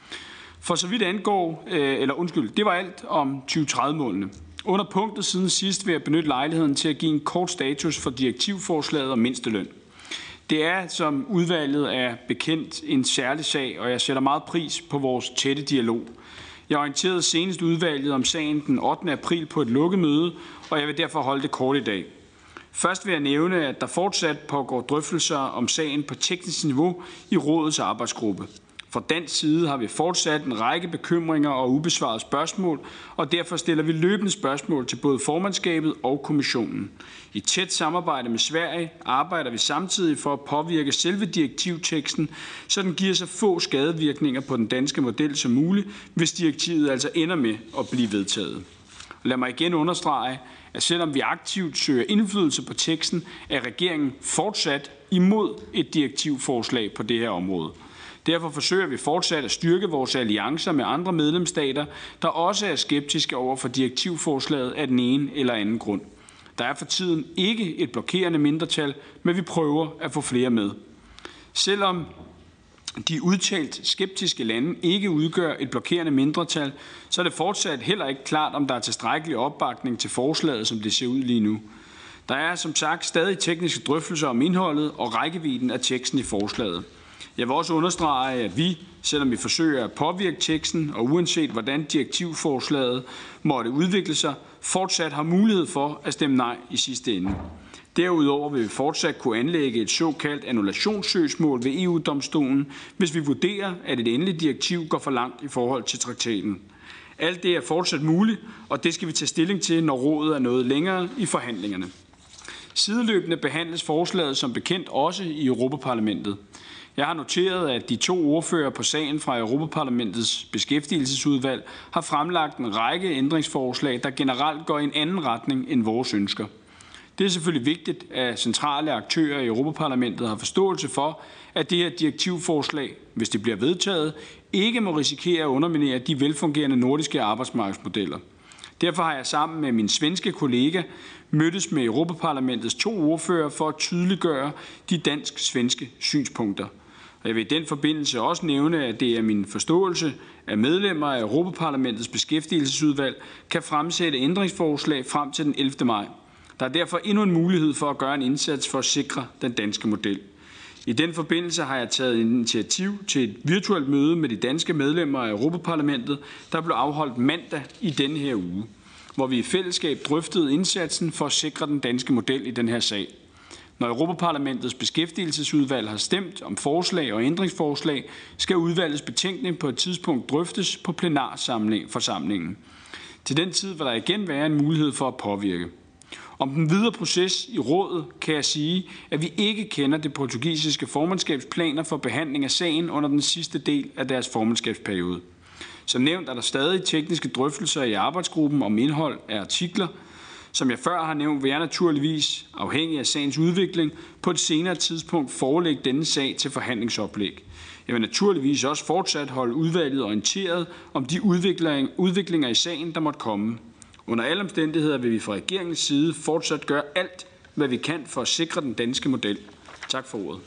For så vidt angår, det var alt om 2030-målene. Under punktet siden sidst vil jeg benytte lejligheden til at give en kort status for direktivforslaget om mindsteløn. Det er, som udvalget er bekendt, en særlig sag, og jeg sætter meget pris på vores tætte dialog. Jeg orienterede senest udvalget om sagen den 8. april på et lukket møde, og jeg vil derfor holde det kort i dag. Først vil jeg nævne, at der fortsat pågår drøftelser om sagen på teknisk niveau i rådets arbejdsgruppe. Fra dansk side har vi fortsat en række bekymringer og ubesvarede spørgsmål, og derfor stiller vi løbende spørgsmål til både formandskabet og kommissionen. I tæt samarbejde med Sverige arbejder vi samtidig for at påvirke selve direktivteksten, så den giver så få skadevirkninger på den danske model som muligt, hvis direktivet altså ender med at blive vedtaget. Lad mig igen understrege, at selvom vi aktivt søger indflydelse på teksten, er regeringen fortsat imod et direktivforslag på det her område. Derfor forsøger vi fortsat at styrke vores alliancer med andre medlemsstater, der også er skeptiske over for direktivforslaget af den ene eller anden grund. Der er for tiden ikke et blokerende mindretal, men vi prøver at få flere med. Selvom de udtalt skeptiske lande ikke udgør et blokerende mindretal, så er det fortsat heller ikke klart, om der er tilstrækkelig opbakning til forslaget, som det ser ud lige nu. Der er som sagt stadig tekniske drøftelser om indholdet og rækkevidden af teksten i forslaget. Jeg vil også understrege, at vi, selvom vi forsøger at påvirke teksten, og uanset hvordan direktivforslaget måtte udvikle sig, fortsat har mulighed for at stemme nej i sidste ende. Derudover vil vi fortsat kunne anlægge et såkaldt annullationssøgsmål ved EU-domstolen, hvis vi vurderer, at et endeligt direktiv går for langt i forhold til traktaten. Alt det er fortsat muligt, og det skal vi tage stilling til, når rådet er nået længere i forhandlingerne. Sideløbende behandles forslaget som bekendt også i Europaparlamentet. Jeg har noteret, at de 2 ordførere på sagen fra Europaparlamentets beskæftigelsesudvalg har fremlagt en række ændringsforslag, der generelt går i en anden retning end vores ønsker. Det er selvfølgelig vigtigt, at centrale aktører i Europaparlamentet har forståelse for, at det her direktivforslag, hvis det bliver vedtaget, ikke må risikere at underminere de velfungerende nordiske arbejdsmarkedsmodeller. Derfor har jeg sammen med min svenske kollega mødtes med Europaparlamentets 2 ordførere for at tydeliggøre de dansk-svenske synspunkter. Og jeg vil i den forbindelse også nævne, at det er min forståelse, at medlemmer af Europaparlamentets beskæftigelsesudvalg kan fremsætte ændringsforslag frem til den 11. maj. Der er derfor endnu en mulighed for at gøre en indsats for at sikre den danske model. I den forbindelse har jeg taget initiativ til et virtuelt møde med de danske medlemmer af Europaparlamentet, der blev afholdt mandag i denne her uge, hvor vi i fællesskab drøftede indsatsen for at sikre den danske model i den her sag. Når Europaparlamentets beskæftigelsesudvalg har stemt om forslag og ændringsforslag, skal udvalgets betænkning på et tidspunkt drøftes på plenarforsamlingen. Til den tid vil der igen være en mulighed for at påvirke. Om den videre proces i rådet kan jeg sige, at vi ikke kender det portugisiske formandskabsplaner for behandling af sagen under den sidste del af deres formandskabsperiode. Som nævnt er der stadig tekniske drøftelser i arbejdsgruppen om indhold af artikler. Som jeg før har nævnt, vil jeg naturligvis, afhængig af sagens udvikling, på et senere tidspunkt forelægge denne sag til forhandlingsoplæg. Jeg vil naturligvis også fortsat holde udvalget orienteret om de udviklinger i sagen, der måtte komme. Under alle omstændigheder vil vi fra regeringens side fortsat gøre alt, hvad vi kan for at sikre den danske model. Tak for ordet.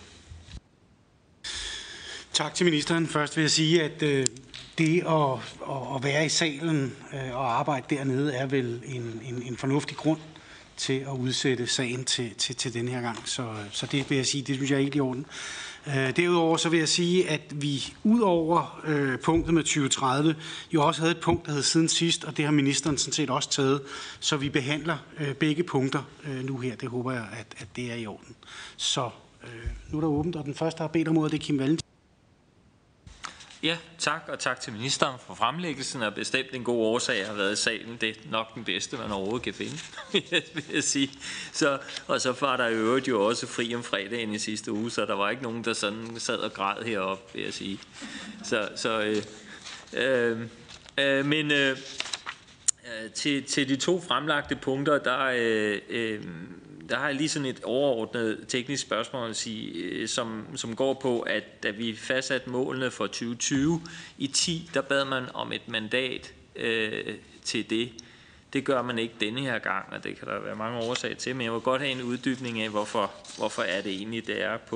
Tak til ministeren. Først vil jeg sige, at det at være i salen og arbejde dernede er vel en fornuftig grund til at udsætte sagen til den her gang. Så det vil jeg sige, det synes jeg er helt i orden. Derudover så vil jeg sige, at vi ud over punktet med 2030 jo også havde et punkt, der hed siden sidst, og det har ministeren sådan set også taget, så vi behandler begge punkter nu her. Det håber jeg, at det er i orden. Så nu er der åbent, og den første, der har bedt om ordet, det er Kim Valentin. Ja, tak, og tak til ministeren for fremlæggelsen, og bestemt en god årsag har været i salen. Det er nok den bedste, man overhovedet kan finde, vil jeg sige. Og så var der i øvrigt jo også fri om fredagen i sidste uge, så der var ikke nogen, der sådan sad og græd heroppe, vil jeg sige. Til de to fremlagte punkter, der har jeg lige sådan et overordnet teknisk spørgsmål at sige, som går på, at da vi fastsatte målene for 2020 i 10, der bad man om et mandat til det. Det gør man ikke denne her gang, og det kan der være mange årsager til, men jeg vil godt have en uddybning af, hvorfor er det egentlig, det er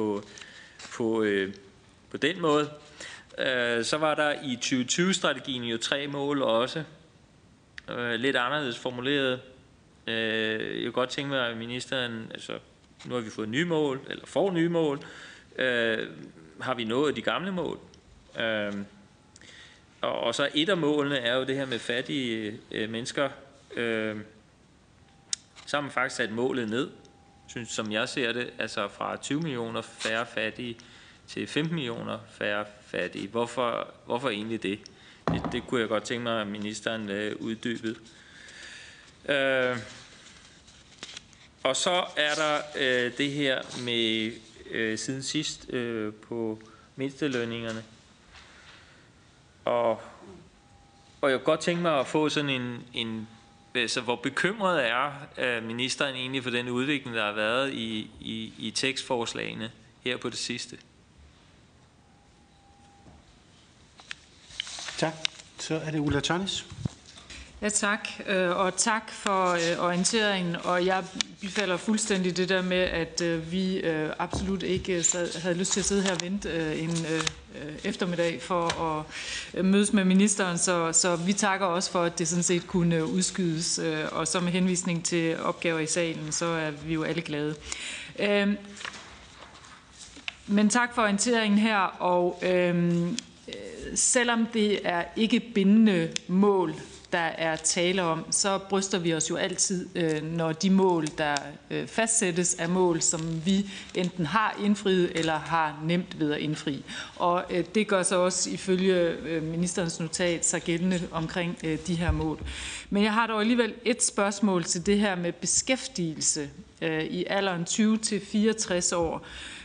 på den måde. Så var der i 2020-strategien jo 3 mål også, lidt anderledes formuleret. Jeg kunne godt tænke mig, at ministeren, altså nu har vi fået nye mål, eller får nye mål, har vi nået de gamle mål? Og så et af målene er jo det her med fattige mennesker. Så har man faktisk sat målet ned, synes, som jeg ser det, altså fra 20 millioner færre fattige til 15 millioner færre fattige. Hvorfor egentlig det? Det kunne jeg godt tænke mig, at ministeren uddybede. Og så er der det her med siden sidst på mindstelønningerne. Og jeg kunne godt tænke mig at få sådan så hvor bekymret er ministeren egentlig for den udvikling, der har været i tekstforslagene her på det sidste? Tak. Så er det Ulla Tørnæs. Ja, tak. Og tak for orienteringen. Og jeg bifalder fuldstændig det der med, at vi absolut ikke havde lyst til at sidde her og vente en eftermiddag for at mødes med ministeren. Så vi takker også for, at det sådan set kunne udskydes. Og så med henvisning til opgaver i salen, så er vi jo alle glade. Men tak for orienteringen her. Og selvom det er ikke bindende mål, der er tale om, så bryster vi os jo altid, når de mål, der fastsættes, er mål, som vi enten har indfriet eller har nemt ved at indfri. Og det gør så også ifølge ministerens notat sig gældende omkring de her mål. Men jeg har dog alligevel et spørgsmål til det her med beskæftigelse i alderen 20-64 år.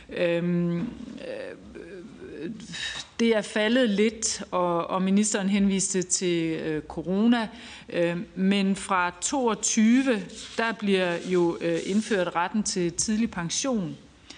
Det er faldet lidt, og ministeren henviste til corona, men fra 22, der bliver jo indført retten til tidlig pension,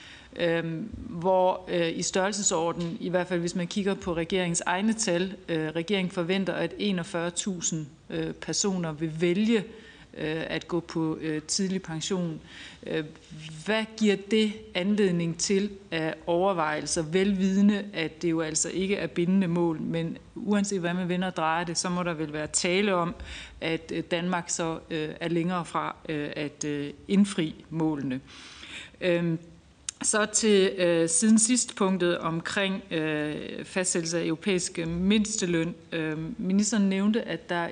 hvor i størrelsesorden, i hvert fald hvis man kigger på regeringens egne tal, regeringen forventer, at 41.000 personer vil vælge at gå på tidlig pension. Hvad giver det anledning til af overvejelser, velvidende, at det jo altså ikke er bindende mål, men uanset hvad man vender og drejer det, så må der vel være tale om, at Danmark så er længere fra at indfri målene. Så til siden sidst punktet omkring fastsættelse af europæisk mindsteløn. Ministeren nævnte, at der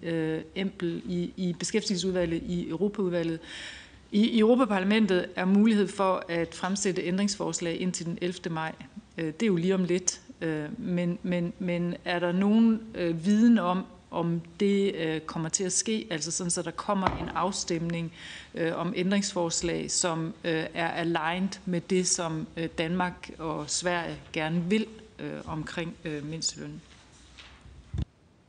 i beskæftigelsesudvalget i Europaudvalget i Europaparlamentet er mulighed for at fremsætte ændringsforslag indtil den 11. maj. Det er jo lige om lidt. Men er der nogen viden om det kommer til at ske, altså sådan, så der kommer en afstemning om ændringsforslag, som er aligned med det, som Danmark og Sverige gerne vil omkring mindstelønnen?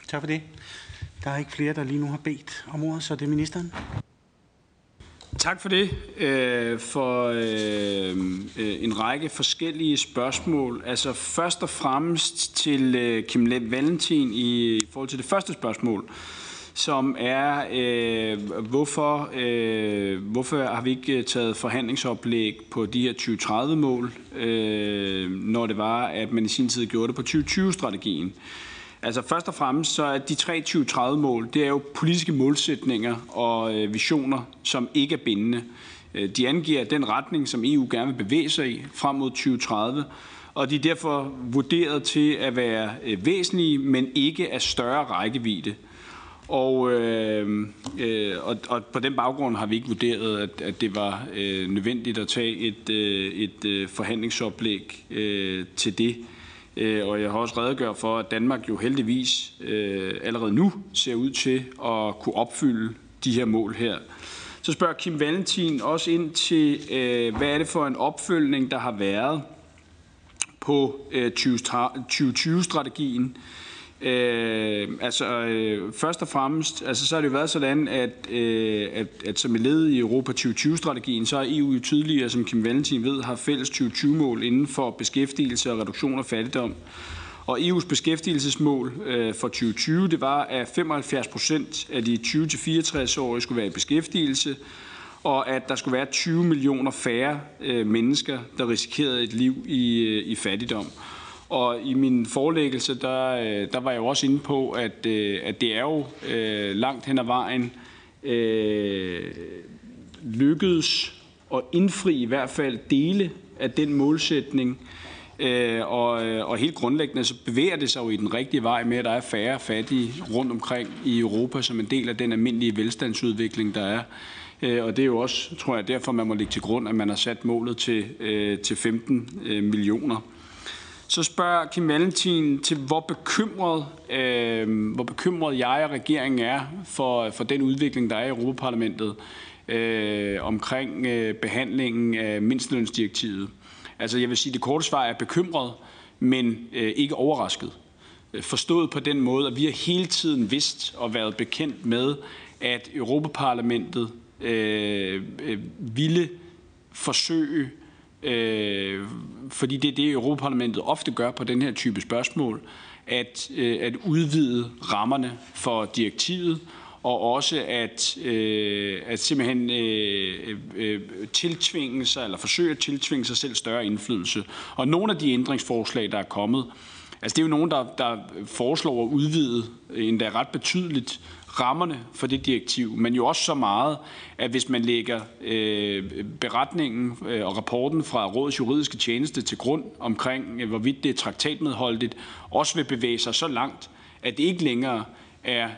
Tak for det. Der er ikke flere, der lige nu har bedt om ordet, så det er ministeren. Tak for det. For en række forskellige spørgsmål. Altså først og fremmest til Kim Valentin i forhold til det første spørgsmål, som er, hvorfor har vi ikke taget forhandlingsoplæg på de her 2030-mål, når det var, at man i sin tid gjorde det på 2020-strategien. Altså først og fremmest så er de 3 2030-mål, det er jo politiske målsætninger og visioner, som ikke er bindende. De angiver den retning, som EU gerne vil bevæge sig i frem mod 2030, og de er derfor vurderet til at være væsentlige, men ikke af større rækkevidde. Og på den baggrund har vi ikke vurderet, at det var nødvendigt at tage et forhandlingsoplæg til det. Og jeg har også redegjort for, at Danmark jo heldigvis allerede nu ser ud til at kunne opfylde de her mål her. Så spørger Kim Valentin også ind til, hvad er det for en opfølgning, der har været på 2020-strategien. Først og fremmest, så har det jo været sådan, at som et led i Europa 2020-strategien, så har EU jo tydeligere, som Kim Valentin ved, har fælles 2020-mål inden for beskæftigelse og reduktion af fattigdom. Og EU's beskæftigelsesmål for 2020, det var, at 75% af de 20-64-årige skulle være i beskæftigelse, og at der skulle være 20 millioner færre mennesker, der risikerede et liv i fattigdom. Og i min forelæggelse, der var jeg jo også inde på, at det er jo langt hen ad vejen lykkedes at indfri i hvert fald dele af den målsætning. Og helt grundlæggende så bevæger det sig jo i den rigtige vej med, at der er færre fattige rundt omkring i Europa som en del af den almindelige velstandsudvikling, der er. Og det er jo også, tror jeg, derfor man må lægge til grund, at man har sat målet til 15 millioner. Så spørger Kim Valentin til, hvor bekymret jeg og regeringen er for den udvikling, der er i Europaparlamentet omkring behandlingen af mindstelønsdirektivet. Altså jeg vil sige, at det korte svar er bekymret, men ikke overrasket. Forstået på den måde, at vi har hele tiden vidst og været bekendt med, at Europaparlamentet ville forsøge, fordi det er det, Europaparlamentet ofte gør på den her type spørgsmål, at udvide rammerne for direktivet, og også at simpelthen tiltvinge sig, eller forsøge at tiltvinge sig selv større indflydelse. Og nogle af de ændringsforslag, der er kommet, altså det er jo nogen, der foreslår at udvide endda ret betydeligt rammerne for det direktiv, men jo også så meget, at hvis man lægger beretningen og rapporten fra Rådets juridiske tjeneste til grund omkring, hvorvidt det er traktatmedholdigt, også vil bevæge sig så langt, at det ikke længere er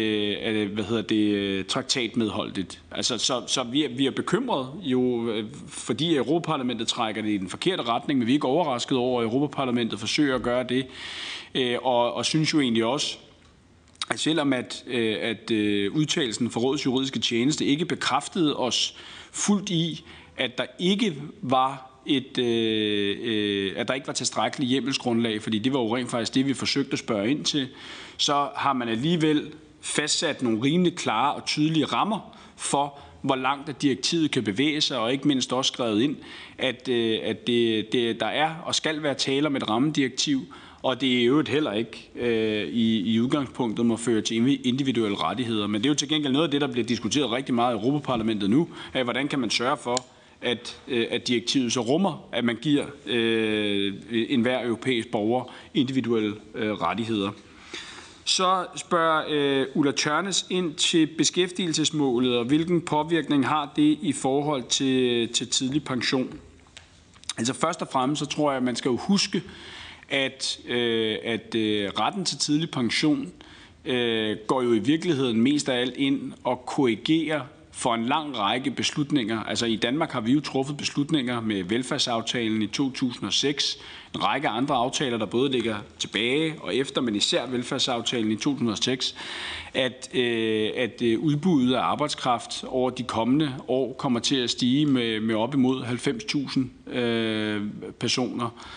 traktatmedholdigt. Altså, så vi er bekymret jo, fordi Europaparlamentet trækker det i den forkerte retning, men vi er ikke overrasket over, at Europaparlamentet forsøger at gøre det, og synes jo egentlig også, at selvom at udtalelsen fra Rådets juridiske tjeneste ikke bekræftede os fuldt i, at der ikke var tilstrækkeligt hjemmelsgrundlag, fordi det var jo rent faktisk det, vi forsøgte at spørge ind til, så har man alligevel fastsat nogle rimelig klare og tydelige rammer for, hvor langt direktivet kan bevæge sig, og ikke mindst også skrevet ind, at der er og skal være tale om et rammedirektiv, og det er jo heller ikke i udgangspunktet må føre til individuelle rettigheder. Men det er jo til gengæld noget af det, der bliver diskuteret rigtig meget i Europaparlamentet nu, af hvordan kan man sørge for, at direktivet så rummer, at man giver enhver europæisk borger individuelle rettigheder. Så spørger Ulla Tørnæs ind til beskæftigelsesmålet, og hvilken påvirkning har det i forhold til tidlig pension. Altså først og fremmest, så tror jeg, at man skal jo huske, at retten til tidlig pension går jo i virkeligheden mest af alt ind og korrigerer for en lang række beslutninger. Altså i Danmark har vi jo truffet beslutninger med velfærdsaftalen i 2006, en række andre aftaler, der både ligger tilbage og efter, men især velfærdsaftalen i 2006, at udbuddet af arbejdskraft over de kommende år kommer til at stige med op imod 90.000 personer.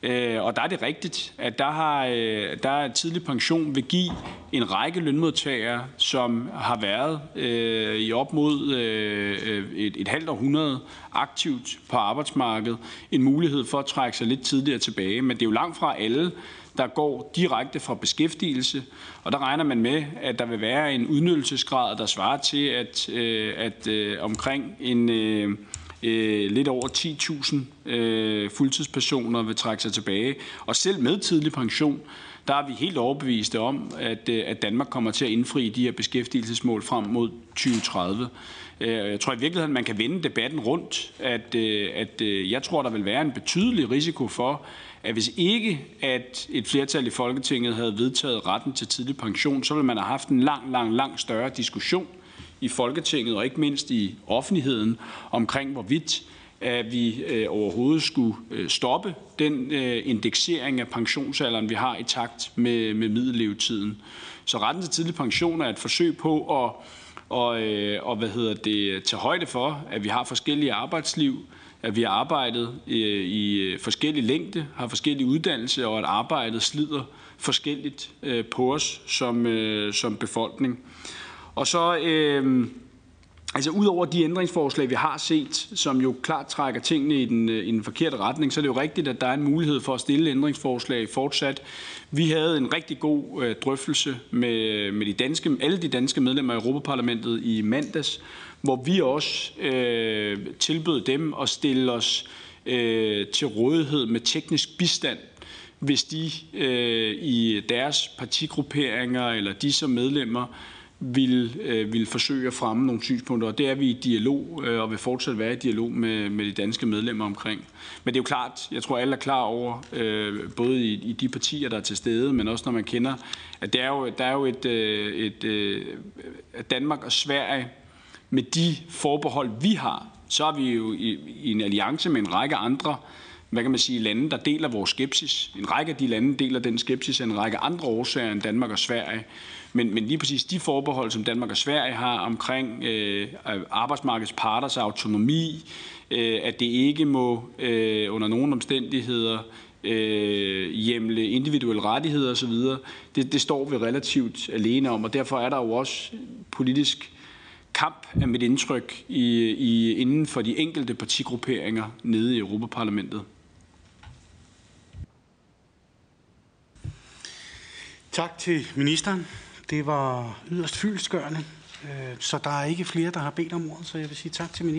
Og der er det rigtigt, at der tidlig pension vil give en række lønmodtagere, som har været i op mod et halvt århundrede aktivt på arbejdsmarkedet, en mulighed for at trække sig lidt tidligere tilbage. Men det er jo langt fra alle, der går direkte fra beskæftigelse, og der regner man med, at der vil være en udnyttelsesgrad, der svarer til, at omkring lidt over 10.000 fuldtidspersoner vil trække sig tilbage. Og selv med tidlig pension, der er vi helt overbeviste om, at Danmark kommer til at indfri de her beskæftigelsesmål frem mod 2030. Jeg tror i virkeligheden, man kan vende debatten rundt, at jeg tror, der vil være en betydelig risiko for, at hvis ikke at et flertal i Folketinget havde vedtaget retten til tidlig pension, så ville man have haft en lang større diskussion i Folketinget og ikke mindst i offentligheden omkring, hvorvidt at vi overhovedet skulle stoppe den indeksering af pensionsalderen, vi har i takt med middellevetiden. Så retten til tidlig pension er et forsøg på at tage højde for, at vi har forskellige arbejdsliv, at vi har arbejdet i forskellig længde, har forskellige uddannelse, og at arbejdet slider forskelligt på os som befolkning. Og så ud over de ændringsforslag, vi har set, som jo klart trækker tingene i den forkerte retning, så er det jo rigtigt, at der er en mulighed for at stille ændringsforslag fortsat. Vi havde en rigtig god drøftelse med alle de danske medlemmer af Europaparlamentet i mandags, hvor vi også tilbød dem at stille os til rådighed med teknisk bistand, hvis de i deres partigrupperinger eller de som medlemmer vil forsøge at fremme nogle synspunkter, og det er vi i dialog og vil fortsat være i dialog med de danske medlemmer omkring. Men det er jo klart, jeg tror alle er klar over, både i de partier, der er til stede, men også når man kender, at der er jo at Danmark og Sverige, med de forbehold vi har, så er vi jo i en alliance med en række andre, lande, der deler vores skepsis. En række af de lande deler den skepsis af en række andre årsager end Danmark og Sverige. Men lige præcis de forbehold, som Danmark og Sverige har omkring arbejdsmarkedets parters autonomi, at det ikke må under nogen omstændigheder hjemle individuelle rettigheder osv., det står vi relativt alene om, og derfor er der jo også politisk kamp af mit indtryk inden for de enkelte partigrupperinger nede i Europaparlamentet. Tak til ministeren. Det var yderst fyldestgørende, så der er ikke flere, der har bedt om ordet, så jeg vil sige tak til ministeren.